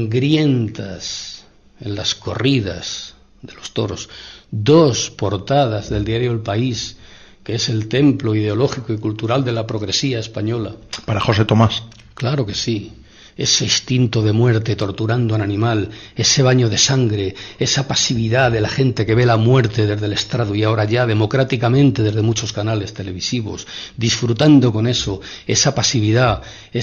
sangrientas en las corridas de los toros. 2 portadas del diario El País, que es el templo ideológico y cultural de la progresía española. Para José Tomás. Claro que sí. Ese instinto de muerte torturando a un animal, ese baño de sangre, esa pasividad de la gente que ve la muerte desde el estrado y ahora ya democráticamente desde muchos canales televisivos, disfrutando con eso, esa pasividad,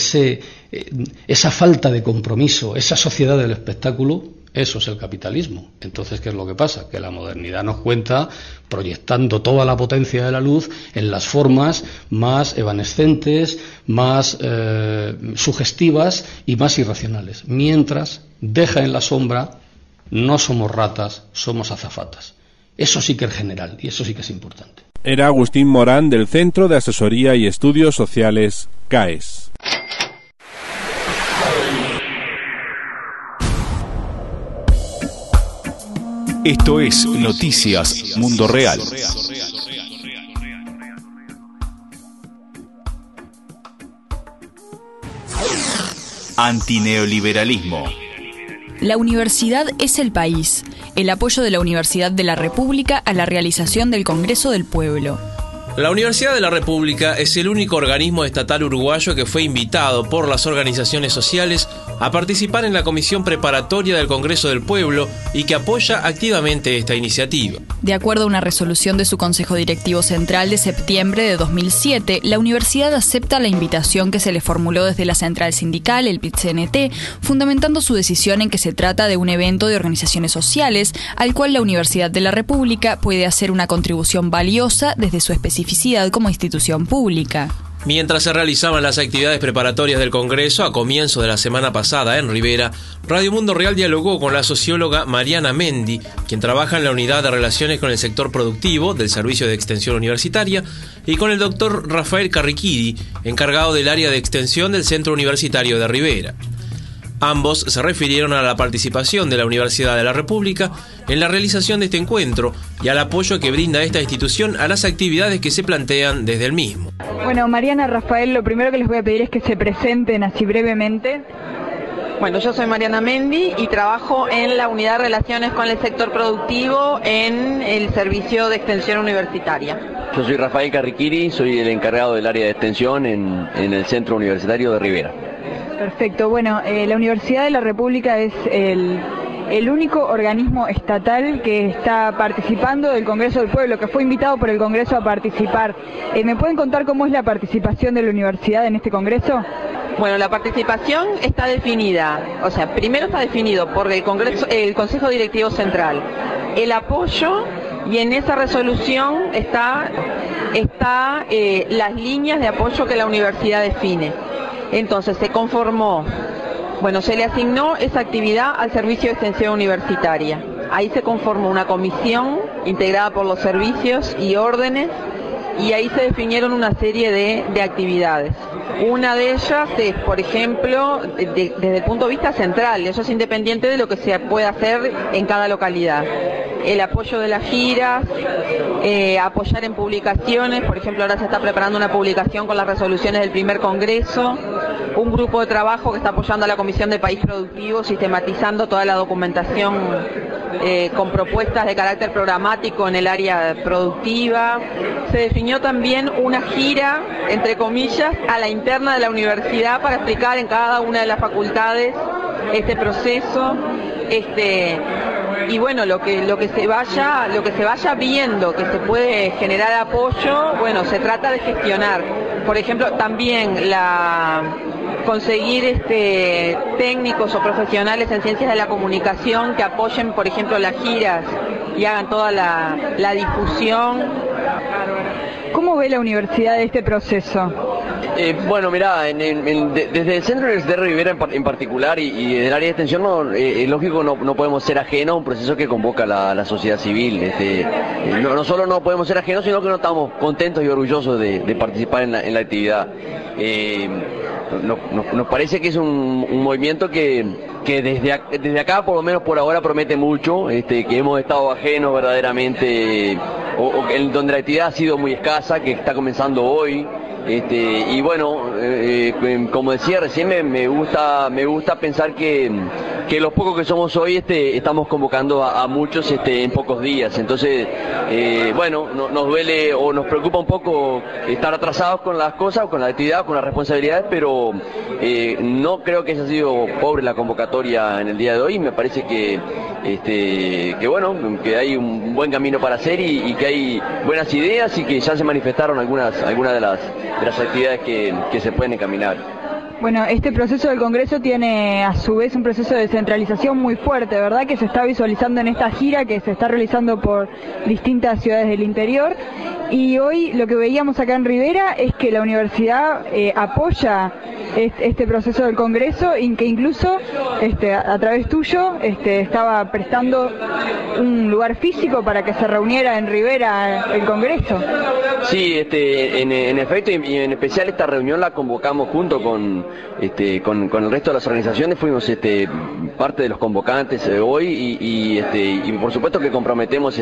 esa falta de compromiso, esa sociedad del espectáculo. Eso es el capitalismo. Entonces, ¿qué es lo que pasa? Que la modernidad nos cuenta proyectando toda la potencia de la luz en las formas más evanescentes, más sugestivas y más irracionales, mientras deja en la sombra: no somos ratas, somos azafatas. Eso sí que es general y eso sí que es importante. Era Agustín Morán, del Centro de Asesoría y Estudios Sociales CAES. Esto es Noticias Mundo Real. Antineoliberalismo. La universidad es el país. El apoyo de la Universidad de la República a la realización del Congreso del Pueblo. La Universidad de la República es el único organismo estatal uruguayo que fue invitado por las organizaciones sociales a participar en la comisión preparatoria del Congreso del Pueblo y que apoya activamente esta iniciativa. De acuerdo a una resolución de su Consejo Directivo Central de septiembre de 2007, la universidad acepta la invitación que se le formuló desde la central sindical, el PIT-CNT, fundamentando su decisión en que se trata de un evento de organizaciones sociales al cual la Universidad de la República puede hacer una contribución valiosa desde su especificidad como institución pública. Mientras se realizaban las actividades preparatorias del Congreso a comienzo de la semana pasada en Rivera, Radio Mundo Real dialogó con la socióloga Mariana Mendi, quien trabaja en la Unidad de Relaciones con el Sector Productivo del Servicio de Extensión Universitaria, y con el doctor Rafael Carriquiri, encargado del área de extensión del Centro Universitario de Rivera. Ambos se refirieron a la participación de la Universidad de la República en la realización de este encuentro y al apoyo que brinda esta institución a las actividades que se plantean desde el mismo. Bueno, Mariana, Rafael, lo primero que les voy a pedir es que se presenten así brevemente. Bueno, yo soy Mariana Mendi y trabajo en la Unidad de Relaciones con el Sector Productivo en el Servicio de Extensión Universitaria. Yo soy Rafael Carriquiri, soy el encargado del área de extensión en el Centro Universitario de Rivera. Perfecto, bueno, la Universidad de la República es el el único organismo estatal que está participando del Congreso del Pueblo, que fue invitado por el Congreso a participar. ¿Me pueden contar cómo es la participación de la universidad en este Congreso? Bueno, la participación está definida, o sea, primero está definido por el Consejo Directivo Central, el apoyo, y en esa resolución está las líneas de apoyo que la universidad define. Entonces se le asignó esa actividad al Servicio de Extensión Universitaria. Ahí se conformó una comisión integrada por los servicios y órdenes, y ahí se definieron una serie de actividades. Una de ellas es, por ejemplo, desde el punto de vista central, eso es independiente de lo que se pueda hacer en cada localidad. El apoyo de las giras, apoyar en publicaciones, por ejemplo ahora se está preparando una publicación con las resoluciones del primer congreso, un grupo de trabajo que está apoyando a la Comisión de País Productivo, sistematizando toda la documentación con propuestas de carácter programático en el área productiva. Se definió también una gira, entre comillas, a la interna de la universidad para explicar en cada una de las facultades este proceso, y bueno, lo que se vaya viendo que se puede generar apoyo, bueno, se trata de gestionar. Por ejemplo, también conseguir técnicos o profesionales en ciencias de la comunicación que apoyen, por ejemplo, las giras y hagan toda la difusión. ¿Cómo ve la universidad este proceso? Bueno, mirá, desde el Centro Universitario de Rivera en particular y desde el área de extensión, es lógico, no podemos ser ajenos a un proceso que convoca la sociedad civil. No solo no podemos ser ajenos, sino que no estamos contentos y orgullosos de participar en la actividad. Nos parece que es un movimiento que desde acá, por lo menos por ahora, promete mucho, que hemos estado ajenos verdaderamente, donde la actividad ha sido muy escasa, que está comenzando hoy. Y bueno, como decía recién, me gusta pensar que los pocos que somos hoy estamos convocando a muchos en pocos días. Entonces, bueno, nos duele o nos preocupa un poco estar atrasados con las cosas, con la actividad, con las responsabilidades, pero no creo que haya sido pobre la convocatoria en el día de hoy. Me parece que bueno, que hay un buen camino para hacer y que hay buenas ideas y que ya se manifestaron algunas de las actividades que se pueden encaminar. Bueno, este proceso del Congreso tiene a su vez un proceso de descentralización muy fuerte, ¿verdad? Que se está visualizando en esta gira que se está realizando por distintas ciudades del interior. Y hoy lo que veíamos acá en Rivera es que la universidad apoya este proceso del Congreso y que incluso a través tuyo estaba prestando un lugar físico para que se reuniera en Rivera el Congreso. Sí, en efecto, y en especial esta reunión la convocamos junto con el resto de las organizaciones, fuimos parte de los convocantes hoy y por supuesto que comprometemos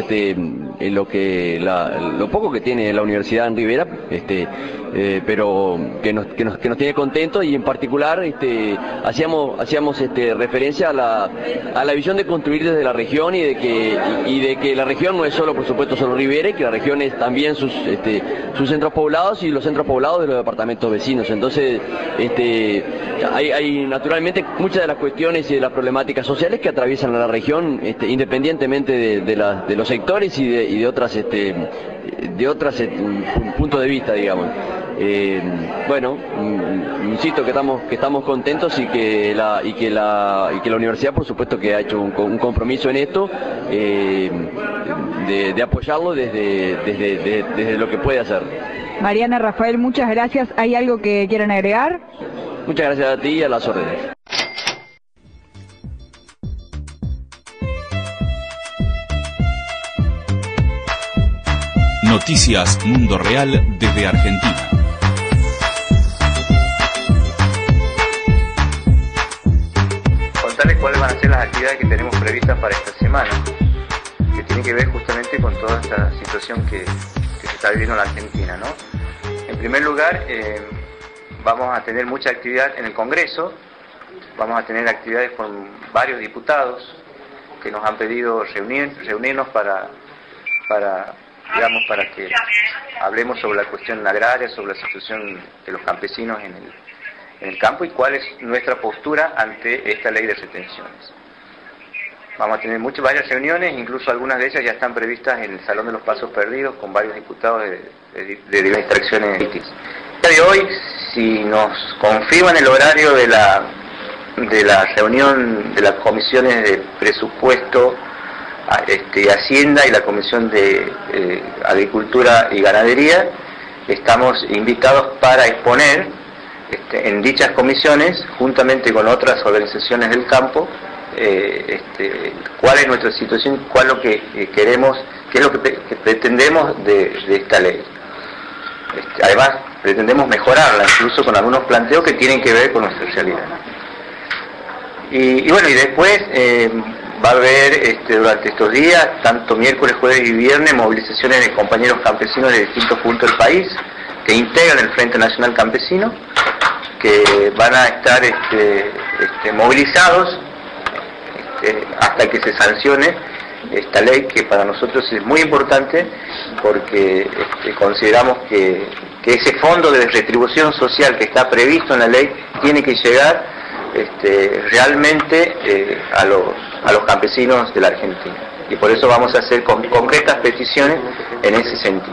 lo poco que tiene la universidad en Rivera, pero que nos tiene contentos, y en particular hacíamos referencia a la visión de construir desde la región y de que la región no es solo, por supuesto, solo Rivera, y que la región es también sus centros poblados y los centros poblados de los departamentos vecinos. Entonces, hay naturalmente muchas de las cuestiones y de las problemáticas sociales que atraviesan a la región, independientemente de los sectores y de otras puntos de vista, digamos. Bueno, insisto que estamos contentos y que la universidad, por supuesto, que ha hecho un compromiso en esto, de apoyarlo desde lo que puede hacer. Mariana, Rafael, muchas gracias. ¿Hay algo que quieran agregar? Muchas gracias a ti y a las órdenes. Noticias Mundo Real desde Argentina. Contarles cuáles van a ser las actividades que tenemos previstas para esta semana, que tienen que ver justamente con toda esta situación que se está viviendo en la Argentina, ¿no? En primer lugar, vamos a tener mucha actividad en el Congreso, vamos a tener actividades con varios diputados que nos han pedido reunirnos para que hablemos sobre la cuestión agraria, sobre la situación de los campesinos en el campo y cuál es nuestra postura ante esta ley de retenciones. Vamos a tener varias reuniones, incluso algunas de ellas ya están previstas en el Salón de los Pasos Perdidos con varios diputados de diversas extracciones políticas. El día de hoy, si nos confirman el horario de la reunión de las comisiones de presupuesto, Hacienda y la Comisión de Agricultura y Ganadería, estamos invitados para exponer en dichas comisiones, juntamente con otras organizaciones del campo, cuál es nuestra situación, cuál es lo que queremos, qué es lo que pretendemos de esta ley. Además, pretendemos mejorarla, incluso con algunos planteos que tienen que ver con nuestra realidad. Y bueno, y después va a haber durante estos días, tanto miércoles, jueves y viernes, movilizaciones de compañeros campesinos de distintos puntos del país que integran el Frente Nacional Campesino, que van a estar movilizados hasta que se sancione esta ley, que para nosotros es muy importante porque consideramos que ese fondo de retribución social que está previsto en la ley tiene que llegar realmente a los campesinos de la Argentina, y por eso vamos a hacer concretas peticiones en ese sentido.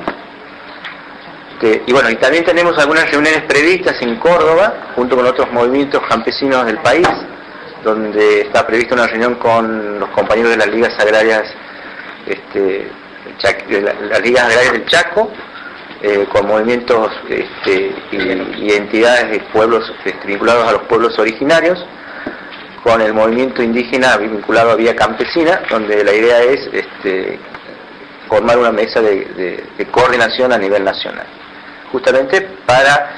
Y bueno, y también tenemos algunas reuniones previstas en Córdoba junto con otros movimientos campesinos del país, donde está prevista una reunión con los compañeros de las ligas agrarias, las ligas agrarias del Chaco, con movimientos y entidades de pueblos vinculados a los pueblos originarios, con el movimiento indígena vinculado a Vía Campesina, donde la idea es formar una mesa de coordinación a nivel nacional, justamente para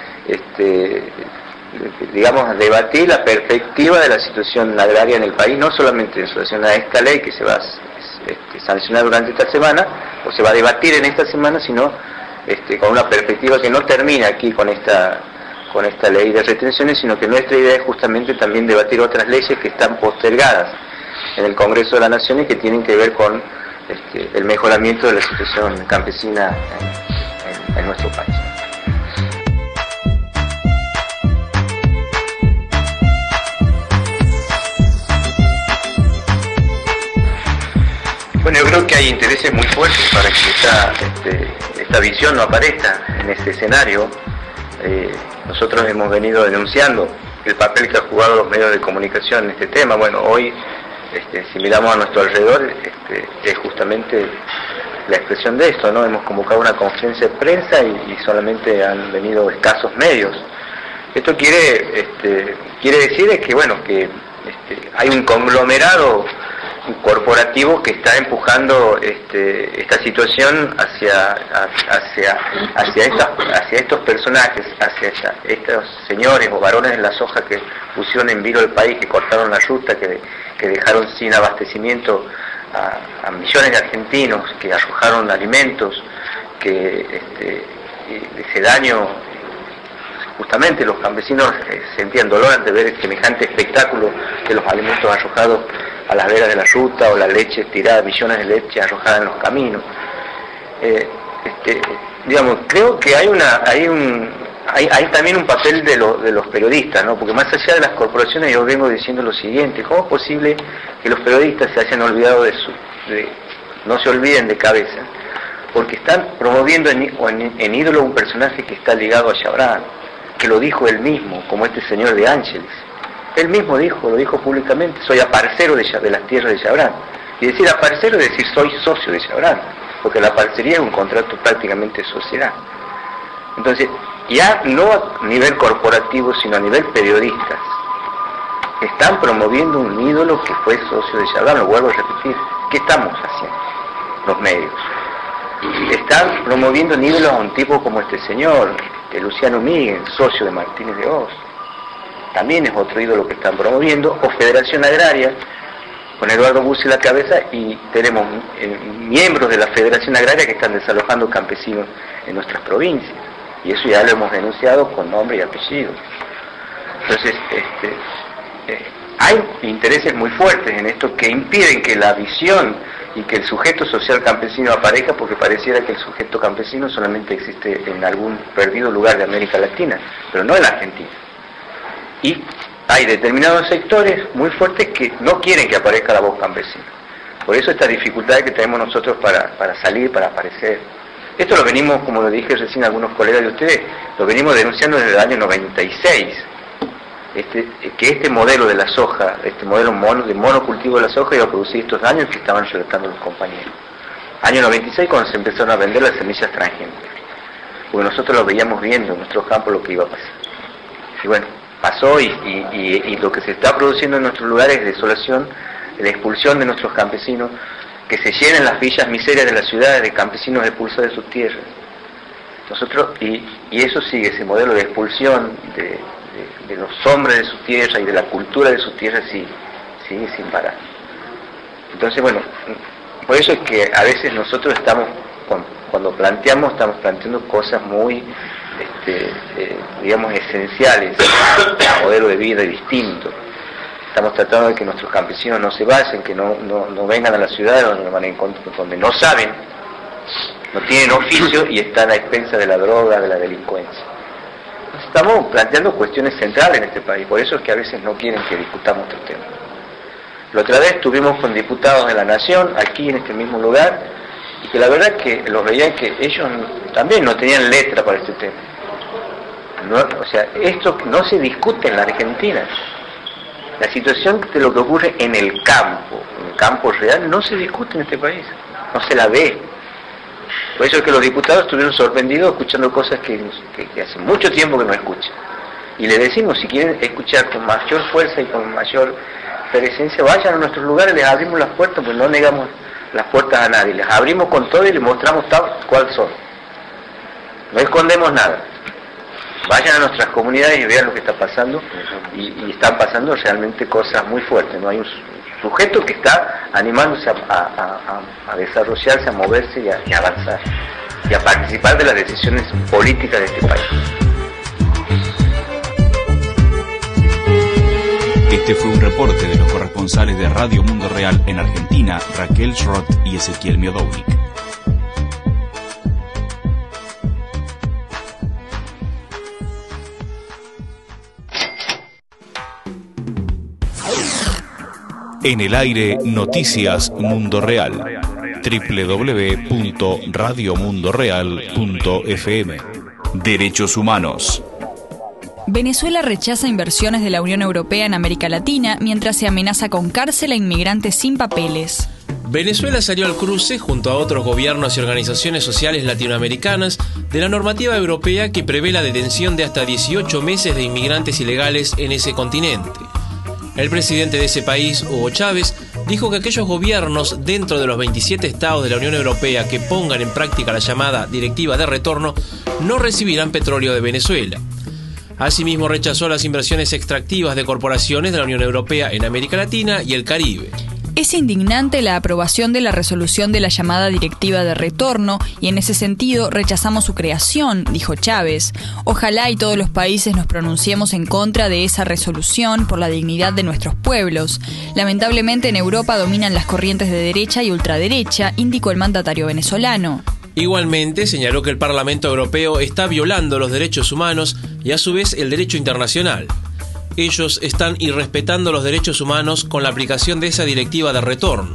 digamos, debatir la perspectiva de la situación agraria en el país, no solamente en relación a esta ley que se va a sancionar durante esta semana, o se va a debatir en esta semana, sino con una perspectiva que no termina aquí con esta ley de retenciones, sino que nuestra idea es justamente también debatir otras leyes que están postergadas en el Congreso de la Nación y que tienen que ver con el mejoramiento de la situación campesina en nuestro país. Bueno, yo creo que hay intereses muy fuertes para que esta visión no aparezca en este escenario. Nosotros hemos venido denunciando el papel que han jugado los medios de comunicación en este tema. Bueno, hoy, si miramos a nuestro alrededor, es justamente la expresión de esto, ¿no? Hemos convocado una conferencia de prensa y solamente han venido escasos medios. Esto quiere decir que, bueno, que hay un conglomerado corporativo que está empujando esta situación hacia estos personajes, hacia estos señores o varones en la soja que pusieron en vilo el país, que cortaron la ruta, que dejaron sin abastecimiento a millones de argentinos, que arrojaron alimentos, que ese daño, justamente los campesinos sentían dolor ante ver semejante espectáculo de los alimentos arrojados a las veras de la ruta, o la leche tirada, millones de leche arrojada en los caminos. Digamos, creo que hay también un papel de los periodistas, ¿no? Porque más allá de las corporaciones, yo vengo diciendo lo siguiente: ¿cómo es posible que los periodistas se hayan olvidado no se olviden de cabeza? Porque están promoviendo en ídolo un personaje que está ligado a Chabrán, que lo dijo él mismo, como este señor de Ángeles. Él mismo lo dijo públicamente: soy aparcero de las tierras de Chabrán. Y decir aparcero es decir soy socio de Chabrán, porque la parcería es un contrato prácticamente de sociedad. Entonces, ya no a nivel corporativo, sino a nivel periodistas, están promoviendo un ídolo que fue socio de Chabrán. Lo vuelvo a repetir: ¿qué estamos haciendo los medios? Están promoviendo un ídolo a un tipo como este señor, Luciano Miguel, socio de Martínez de Hoz. También es otro ídolo que están promoviendo. O Federación Agraria, con Eduardo Bussi a la cabeza, y tenemos miembros de la Federación Agraria que están desalojando campesinos en nuestras provincias, y eso ya lo hemos denunciado con nombre y apellido. Entonces, hay intereses muy fuertes en esto que impiden que la visión y que el sujeto social campesino aparezca, porque pareciera que el sujeto campesino solamente existe en algún perdido lugar de América Latina, pero no en la Argentina. Y hay determinados sectores muy fuertes que no quieren que aparezca la voz campesina. Por eso esta dificultad que tenemos nosotros para salir, para aparecer. Esto lo venimos, como lo dije recién a algunos colegas de ustedes, lo venimos denunciando desde el año 96. Que este modelo de la soja, este modelo de monocultivo de la soja iba a producir estos daños que estaban relatando los compañeros. Año 96 cuando se empezaron a vender las semillas transgénicas. Porque nosotros lo veíamos viendo en nuestros campos lo que iba a pasar. Y bueno, pasó y lo que se está produciendo en nuestros lugares es desolación, la expulsión de nuestros campesinos, que se llenen las villas miserias de las ciudades de campesinos expulsados de sus tierras. Nosotros, y eso sigue, ese modelo de expulsión de los hombres de su tierra y de la cultura de su tierra sigue sin parar. Entonces, bueno, por eso es que a veces nosotros cuando estamos planteando cosas muy, digamos, esenciales, un modelo de vida distinto. Estamos tratando de que nuestros campesinos no se vayan, que no vengan a la ciudad donde no saben, no tienen oficio y están a expensas de la droga, de la delincuencia. Estamos planteando cuestiones centrales en este país, por eso es que a veces no quieren que discutamos estos temas. La otra vez estuvimos con diputados de la Nación, aquí en este mismo lugar, y que la verdad que los veían que ellos también no tenían letra para este tema. O sea, esto no se discute en la Argentina. La situación de lo que ocurre en el campo real, no se discute en este país, no se la ve. Por eso es que los diputados estuvieron sorprendidos escuchando cosas que hace mucho tiempo que no escuchan. Y les decimos, si quieren escuchar con mayor fuerza y con mayor presencia, vayan a nuestros lugares, les abrimos las puertas, pues no negamos las puertas a nadie, les abrimos con todo y les mostramos tal cual son. No escondemos nada. Vayan a nuestras comunidades y vean lo que está pasando, y están pasando realmente cosas muy fuertes. No hay un sujeto que está animándose a desarrollarse, a moverse y a avanzar, y a participar de las decisiones políticas de este país. Este fue un reporte de los corresponsales de Radio Mundo Real en Argentina, Raquel Schrott y Ezequiel Miodownik. En el aire, Noticias Mundo Real. www.radiomundoreal.fm. Derechos humanos. Venezuela rechaza inversiones de la Unión Europea en América Latina mientras se amenaza con cárcel a inmigrantes sin papeles. Venezuela salió al cruce, junto a otros gobiernos y organizaciones sociales latinoamericanas, de la normativa europea que prevé la detención de hasta 18 meses de inmigrantes ilegales en ese continente. El presidente de ese país, Hugo Chávez, dijo que aquellos gobiernos dentro de los 27 estados de la Unión Europea que pongan en práctica la llamada Directiva de Retorno no recibirán petróleo de Venezuela. Asimismo, rechazó las inversiones extractivas de corporaciones de la Unión Europea en América Latina y el Caribe. Es indignante la aprobación de la resolución de la llamada Directiva de Retorno y en ese sentido rechazamos su creación, dijo Chávez. Ojalá y todos los países nos pronunciemos en contra de esa resolución por la dignidad de nuestros pueblos. Lamentablemente en Europa dominan las corrientes de derecha y ultraderecha, indicó el mandatario venezolano. Igualmente, señaló que el Parlamento Europeo está violando los derechos humanos y a su vez el derecho internacional. Ellos están irrespetando los derechos humanos con la aplicación de esa directiva de retorno.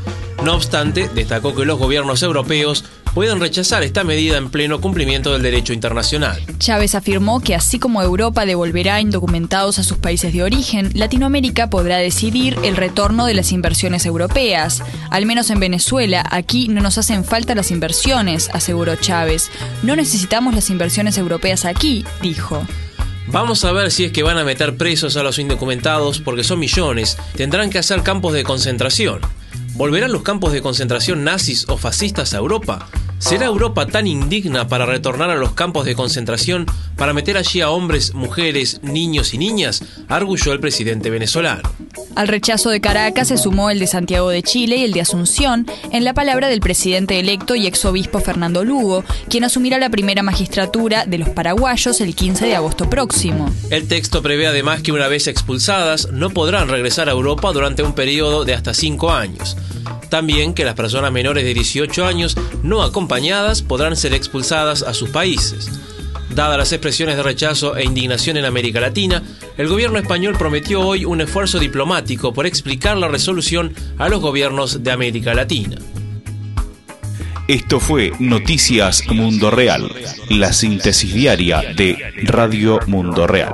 No obstante, destacó que los gobiernos europeos pueden rechazar esta medida en pleno cumplimiento del derecho internacional. Chávez afirmó que así como Europa devolverá indocumentados a sus países de origen, Latinoamérica podrá decidir el retorno de las inversiones europeas. Al menos en Venezuela, aquí no nos hacen falta las inversiones, aseguró Chávez. No necesitamos las inversiones europeas aquí, dijo. Vamos a ver si es que van a meter presos a los indocumentados porque son millones. Tendrán que hacer campos de concentración. ¿Volverán los campos de concentración nazis o fascistas a Europa? ¿Será Europa tan indigna para retornar a los campos de concentración para meter allí a hombres, mujeres, niños y niñas? Arguyó el presidente venezolano. Al rechazo de Caracas se sumó el de Santiago de Chile y el de Asunción, en la palabra del presidente electo y exobispo Fernando Lugo, quien asumirá la primera magistratura de los paraguayos el 15 de agosto próximo. El texto prevé además que una vez expulsadas no podrán regresar a Europa durante un periodo de hasta 5 años. También que las personas menores de 18 años no acompañadas podrán ser expulsadas a sus países. Dadas las expresiones de rechazo e indignación en América Latina, el gobierno español prometió hoy un esfuerzo diplomático por explicar la resolución a los gobiernos de América Latina. Esto fue Noticias Mundo Real, la síntesis diaria de Radio Mundo Real.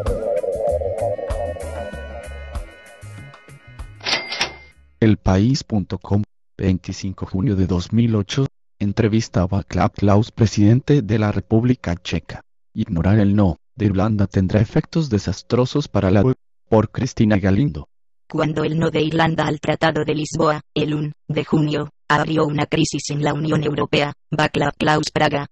Elpaís.com, 25 de junio de 2008, entrevista a Václav Klaus, presidente de la República Checa. Ignorar el no de Irlanda tendrá efectos desastrosos para la UE, por Cristina Galindo. Cuando el no de Irlanda al Tratado de Lisboa, el 1 de junio, abrió una crisis en la Unión Europea, Václav Klaus, Praga,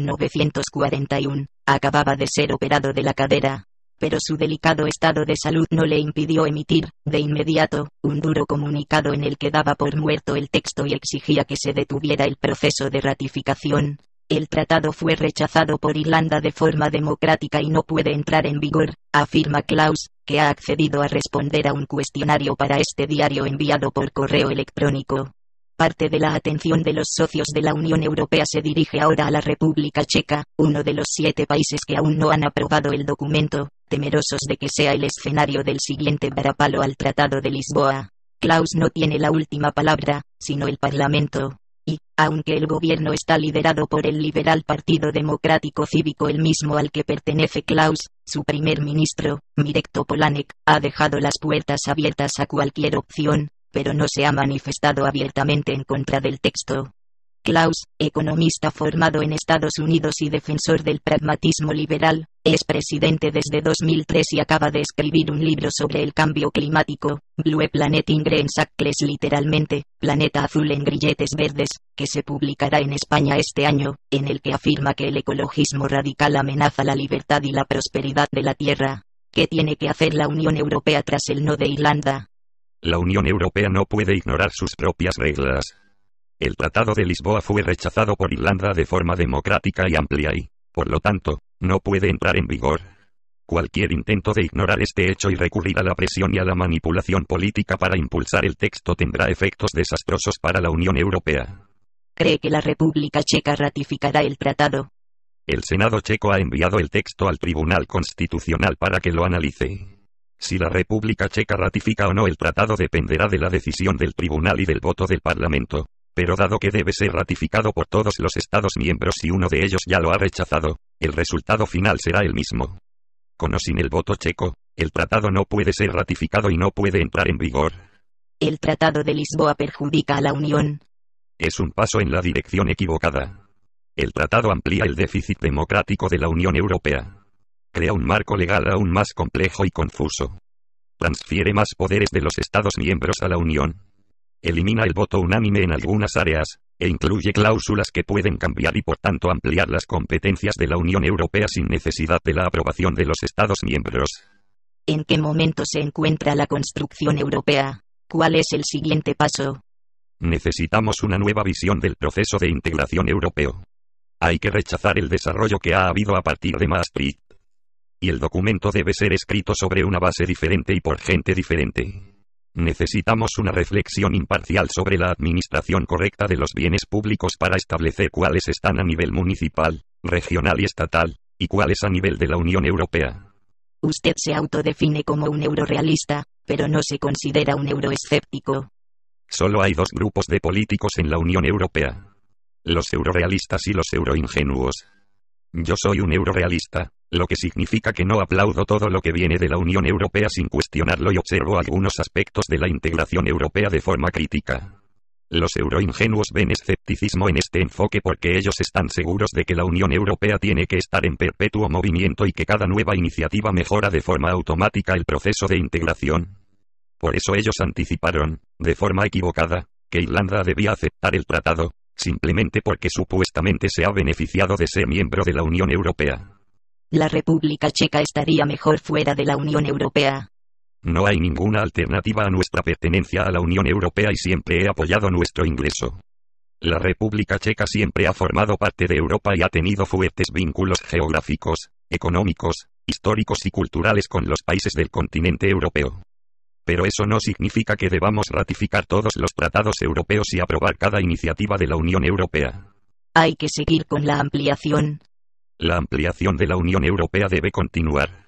1941, acababa de ser operado de la cadera. Pero su delicado estado de salud no le impidió emitir, de inmediato, un duro comunicado en el que daba por muerto el texto y exigía que se detuviera el proceso de ratificación. El tratado fue rechazado por Irlanda de forma democrática y no puede entrar en vigor, afirma Klaus, que ha accedido a responder a un cuestionario para este diario enviado por correo electrónico. Parte de la atención de los socios de la Unión Europea se dirige ahora a la República Checa, uno de los 7 países que aún no han aprobado el documento, temerosos de que sea el escenario del siguiente varapalo al Tratado de Lisboa. Klaus no tiene la última palabra, sino el Parlamento. Y, aunque el gobierno está liderado por el liberal Partido Democrático Cívico, el mismo al que pertenece Klaus, su primer ministro, Mirek Topolánek, ha dejado las puertas abiertas a cualquier opción, pero no se ha manifestado abiertamente en contra del texto. Klaus, economista formado en Estados Unidos y defensor del pragmatismo liberal, es presidente desde 2003 y acaba de escribir un libro sobre el cambio climático, Blue Planet in Green Shackles, literalmente, Planeta Azul en Grilletes Verdes, que se publicará en España este año, en el que afirma que el ecologismo radical amenaza la libertad y la prosperidad de la Tierra. ¿Qué tiene que hacer la Unión Europea tras el no de Irlanda? La Unión Europea no puede ignorar sus propias reglas. El Tratado de Lisboa fue rechazado por Irlanda de forma democrática y amplia y, por lo tanto, no puede entrar en vigor. Cualquier intento de ignorar este hecho y recurrir a la presión y a la manipulación política para impulsar el texto tendrá efectos desastrosos para la Unión Europea. ¿Cree que la República Checa ratificará el tratado? El Senado checo ha enviado el texto al Tribunal Constitucional para que lo analice. Si la República Checa ratifica o no el tratado dependerá de la decisión del tribunal y del voto del Parlamento. Pero dado que debe ser ratificado por todos los Estados miembros y uno de ellos ya lo ha rechazado, el resultado final será el mismo. Con o sin el voto checo, el tratado no puede ser ratificado y no puede entrar en vigor. ¿El Tratado de Lisboa perjudica a la Unión? Es un paso en la dirección equivocada. El tratado amplía el déficit democrático de la Unión Europea. Crea un marco legal aún más complejo y confuso. Transfiere más poderes de los Estados miembros a la Unión. Elimina el voto unánime en algunas áreas, e incluye cláusulas que pueden cambiar y por tanto ampliar las competencias de la Unión Europea sin necesidad de la aprobación de los Estados miembros. ¿En qué momento se encuentra la construcción europea? ¿Cuál es el siguiente paso? Necesitamos una nueva visión del proceso de integración europeo. Hay que rechazar el desarrollo que ha habido a partir de Maastricht. Y el documento debe ser escrito sobre una base diferente y por gente diferente. Necesitamos una reflexión imparcial sobre la administración correcta de los bienes públicos para establecer cuáles están a nivel municipal, regional y estatal, y cuáles a nivel de la Unión Europea. Usted se autodefine como un eurorealista, pero no se considera un euroescéptico. Solo hay 2 grupos de políticos en la Unión Europea: los eurorealistas y los euroingenuos. Yo soy un eurorealista, lo que significa que no aplaudo todo lo que viene de la Unión Europea sin cuestionarlo y observo algunos aspectos de la integración europea de forma crítica. Los euroingenuos ven escepticismo en este enfoque porque ellos están seguros de que la Unión Europea tiene que estar en perpetuo movimiento y que cada nueva iniciativa mejora de forma automática el proceso de integración. Por eso ellos anticiparon, de forma equivocada, que Irlanda debía aceptar el tratado, simplemente porque supuestamente se ha beneficiado de ser miembro de la Unión Europea. La República Checa estaría mejor fuera de la Unión Europea. No hay ninguna alternativa a nuestra pertenencia a la Unión Europea y siempre he apoyado nuestro ingreso. La República Checa siempre ha formado parte de Europa y ha tenido fuertes vínculos geográficos, económicos, históricos y culturales con los países del continente europeo. Pero eso no significa que debamos ratificar todos los tratados europeos y aprobar cada iniciativa de la Unión Europea. Hay que seguir con la ampliación. La ampliación de la Unión Europea debe continuar.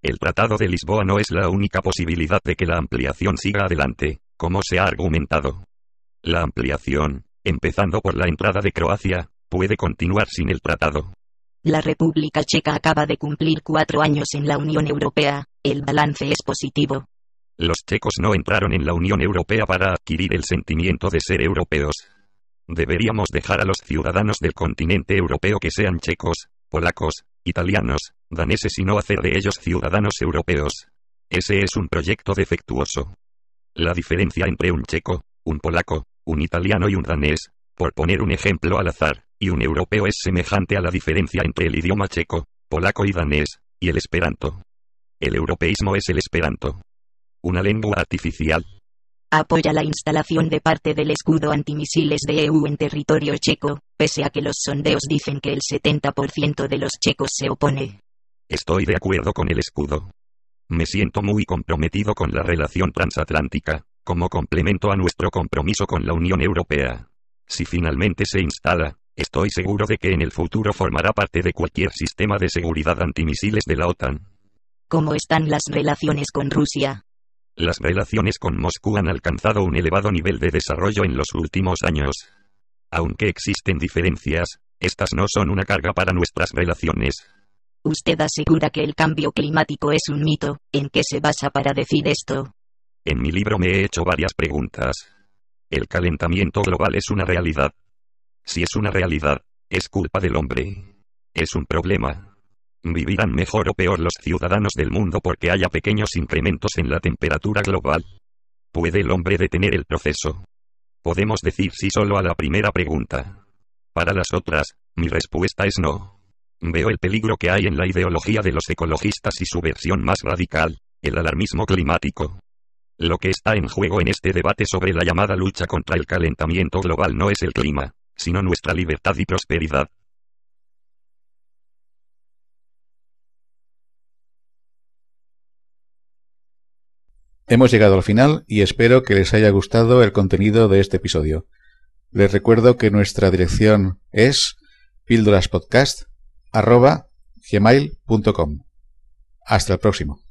El Tratado de Lisboa no es la única posibilidad de que la ampliación siga adelante, como se ha argumentado. La ampliación, empezando por la entrada de Croacia, puede continuar sin el tratado. La República Checa acaba de cumplir 4 años en la Unión Europea, el balance es positivo. Los checos no entraron en la Unión Europea para adquirir el sentimiento de ser europeos. Deberíamos dejar a los ciudadanos del continente europeo que sean checos, polacos, italianos, daneses y no hacer de ellos ciudadanos europeos. Ese es un proyecto defectuoso. La diferencia entre un checo, un polaco, un italiano y un danés, por poner un ejemplo al azar, y un europeo es semejante a la diferencia entre el idioma checo, polaco y danés, y el esperanto. El europeísmo es el esperanto. Una lengua artificial. Apoya la instalación de parte del escudo antimisiles de EU en territorio checo, pese a que los sondeos dicen que el 70% de los checos se opone. Estoy de acuerdo con el escudo. Me siento muy comprometido con la relación transatlántica, como complemento a nuestro compromiso con la Unión Europea. Si finalmente se instala, estoy seguro de que en el futuro formará parte de cualquier sistema de seguridad antimisiles de la OTAN. ¿Cómo están las relaciones con Rusia? Las relaciones con Moscú han alcanzado un elevado nivel de desarrollo en los últimos años. Aunque existen diferencias, estas no son una carga para nuestras relaciones. Usted asegura que el cambio climático es un mito. ¿En qué se basa para decir esto? En mi libro me he hecho varias preguntas. ¿El calentamiento global es una realidad? Si es una realidad, es culpa del hombre. Es un problema. ¿Vivirán mejor o peor los ciudadanos del mundo porque haya pequeños incrementos en la temperatura global? ¿Puede el hombre detener el proceso? Podemos decir sí solo a la primera pregunta. Para las otras, mi respuesta es no. Veo el peligro que hay en la ideología de los ecologistas y su versión más radical, el alarmismo climático. Lo que está en juego en este debate sobre la llamada lucha contra el calentamiento global no es el clima, sino nuestra libertad y prosperidad. Hemos llegado al final y espero que les haya gustado el contenido de este episodio. Les recuerdo que nuestra dirección es píldораspodcast@gmail.com. Hasta el próximo.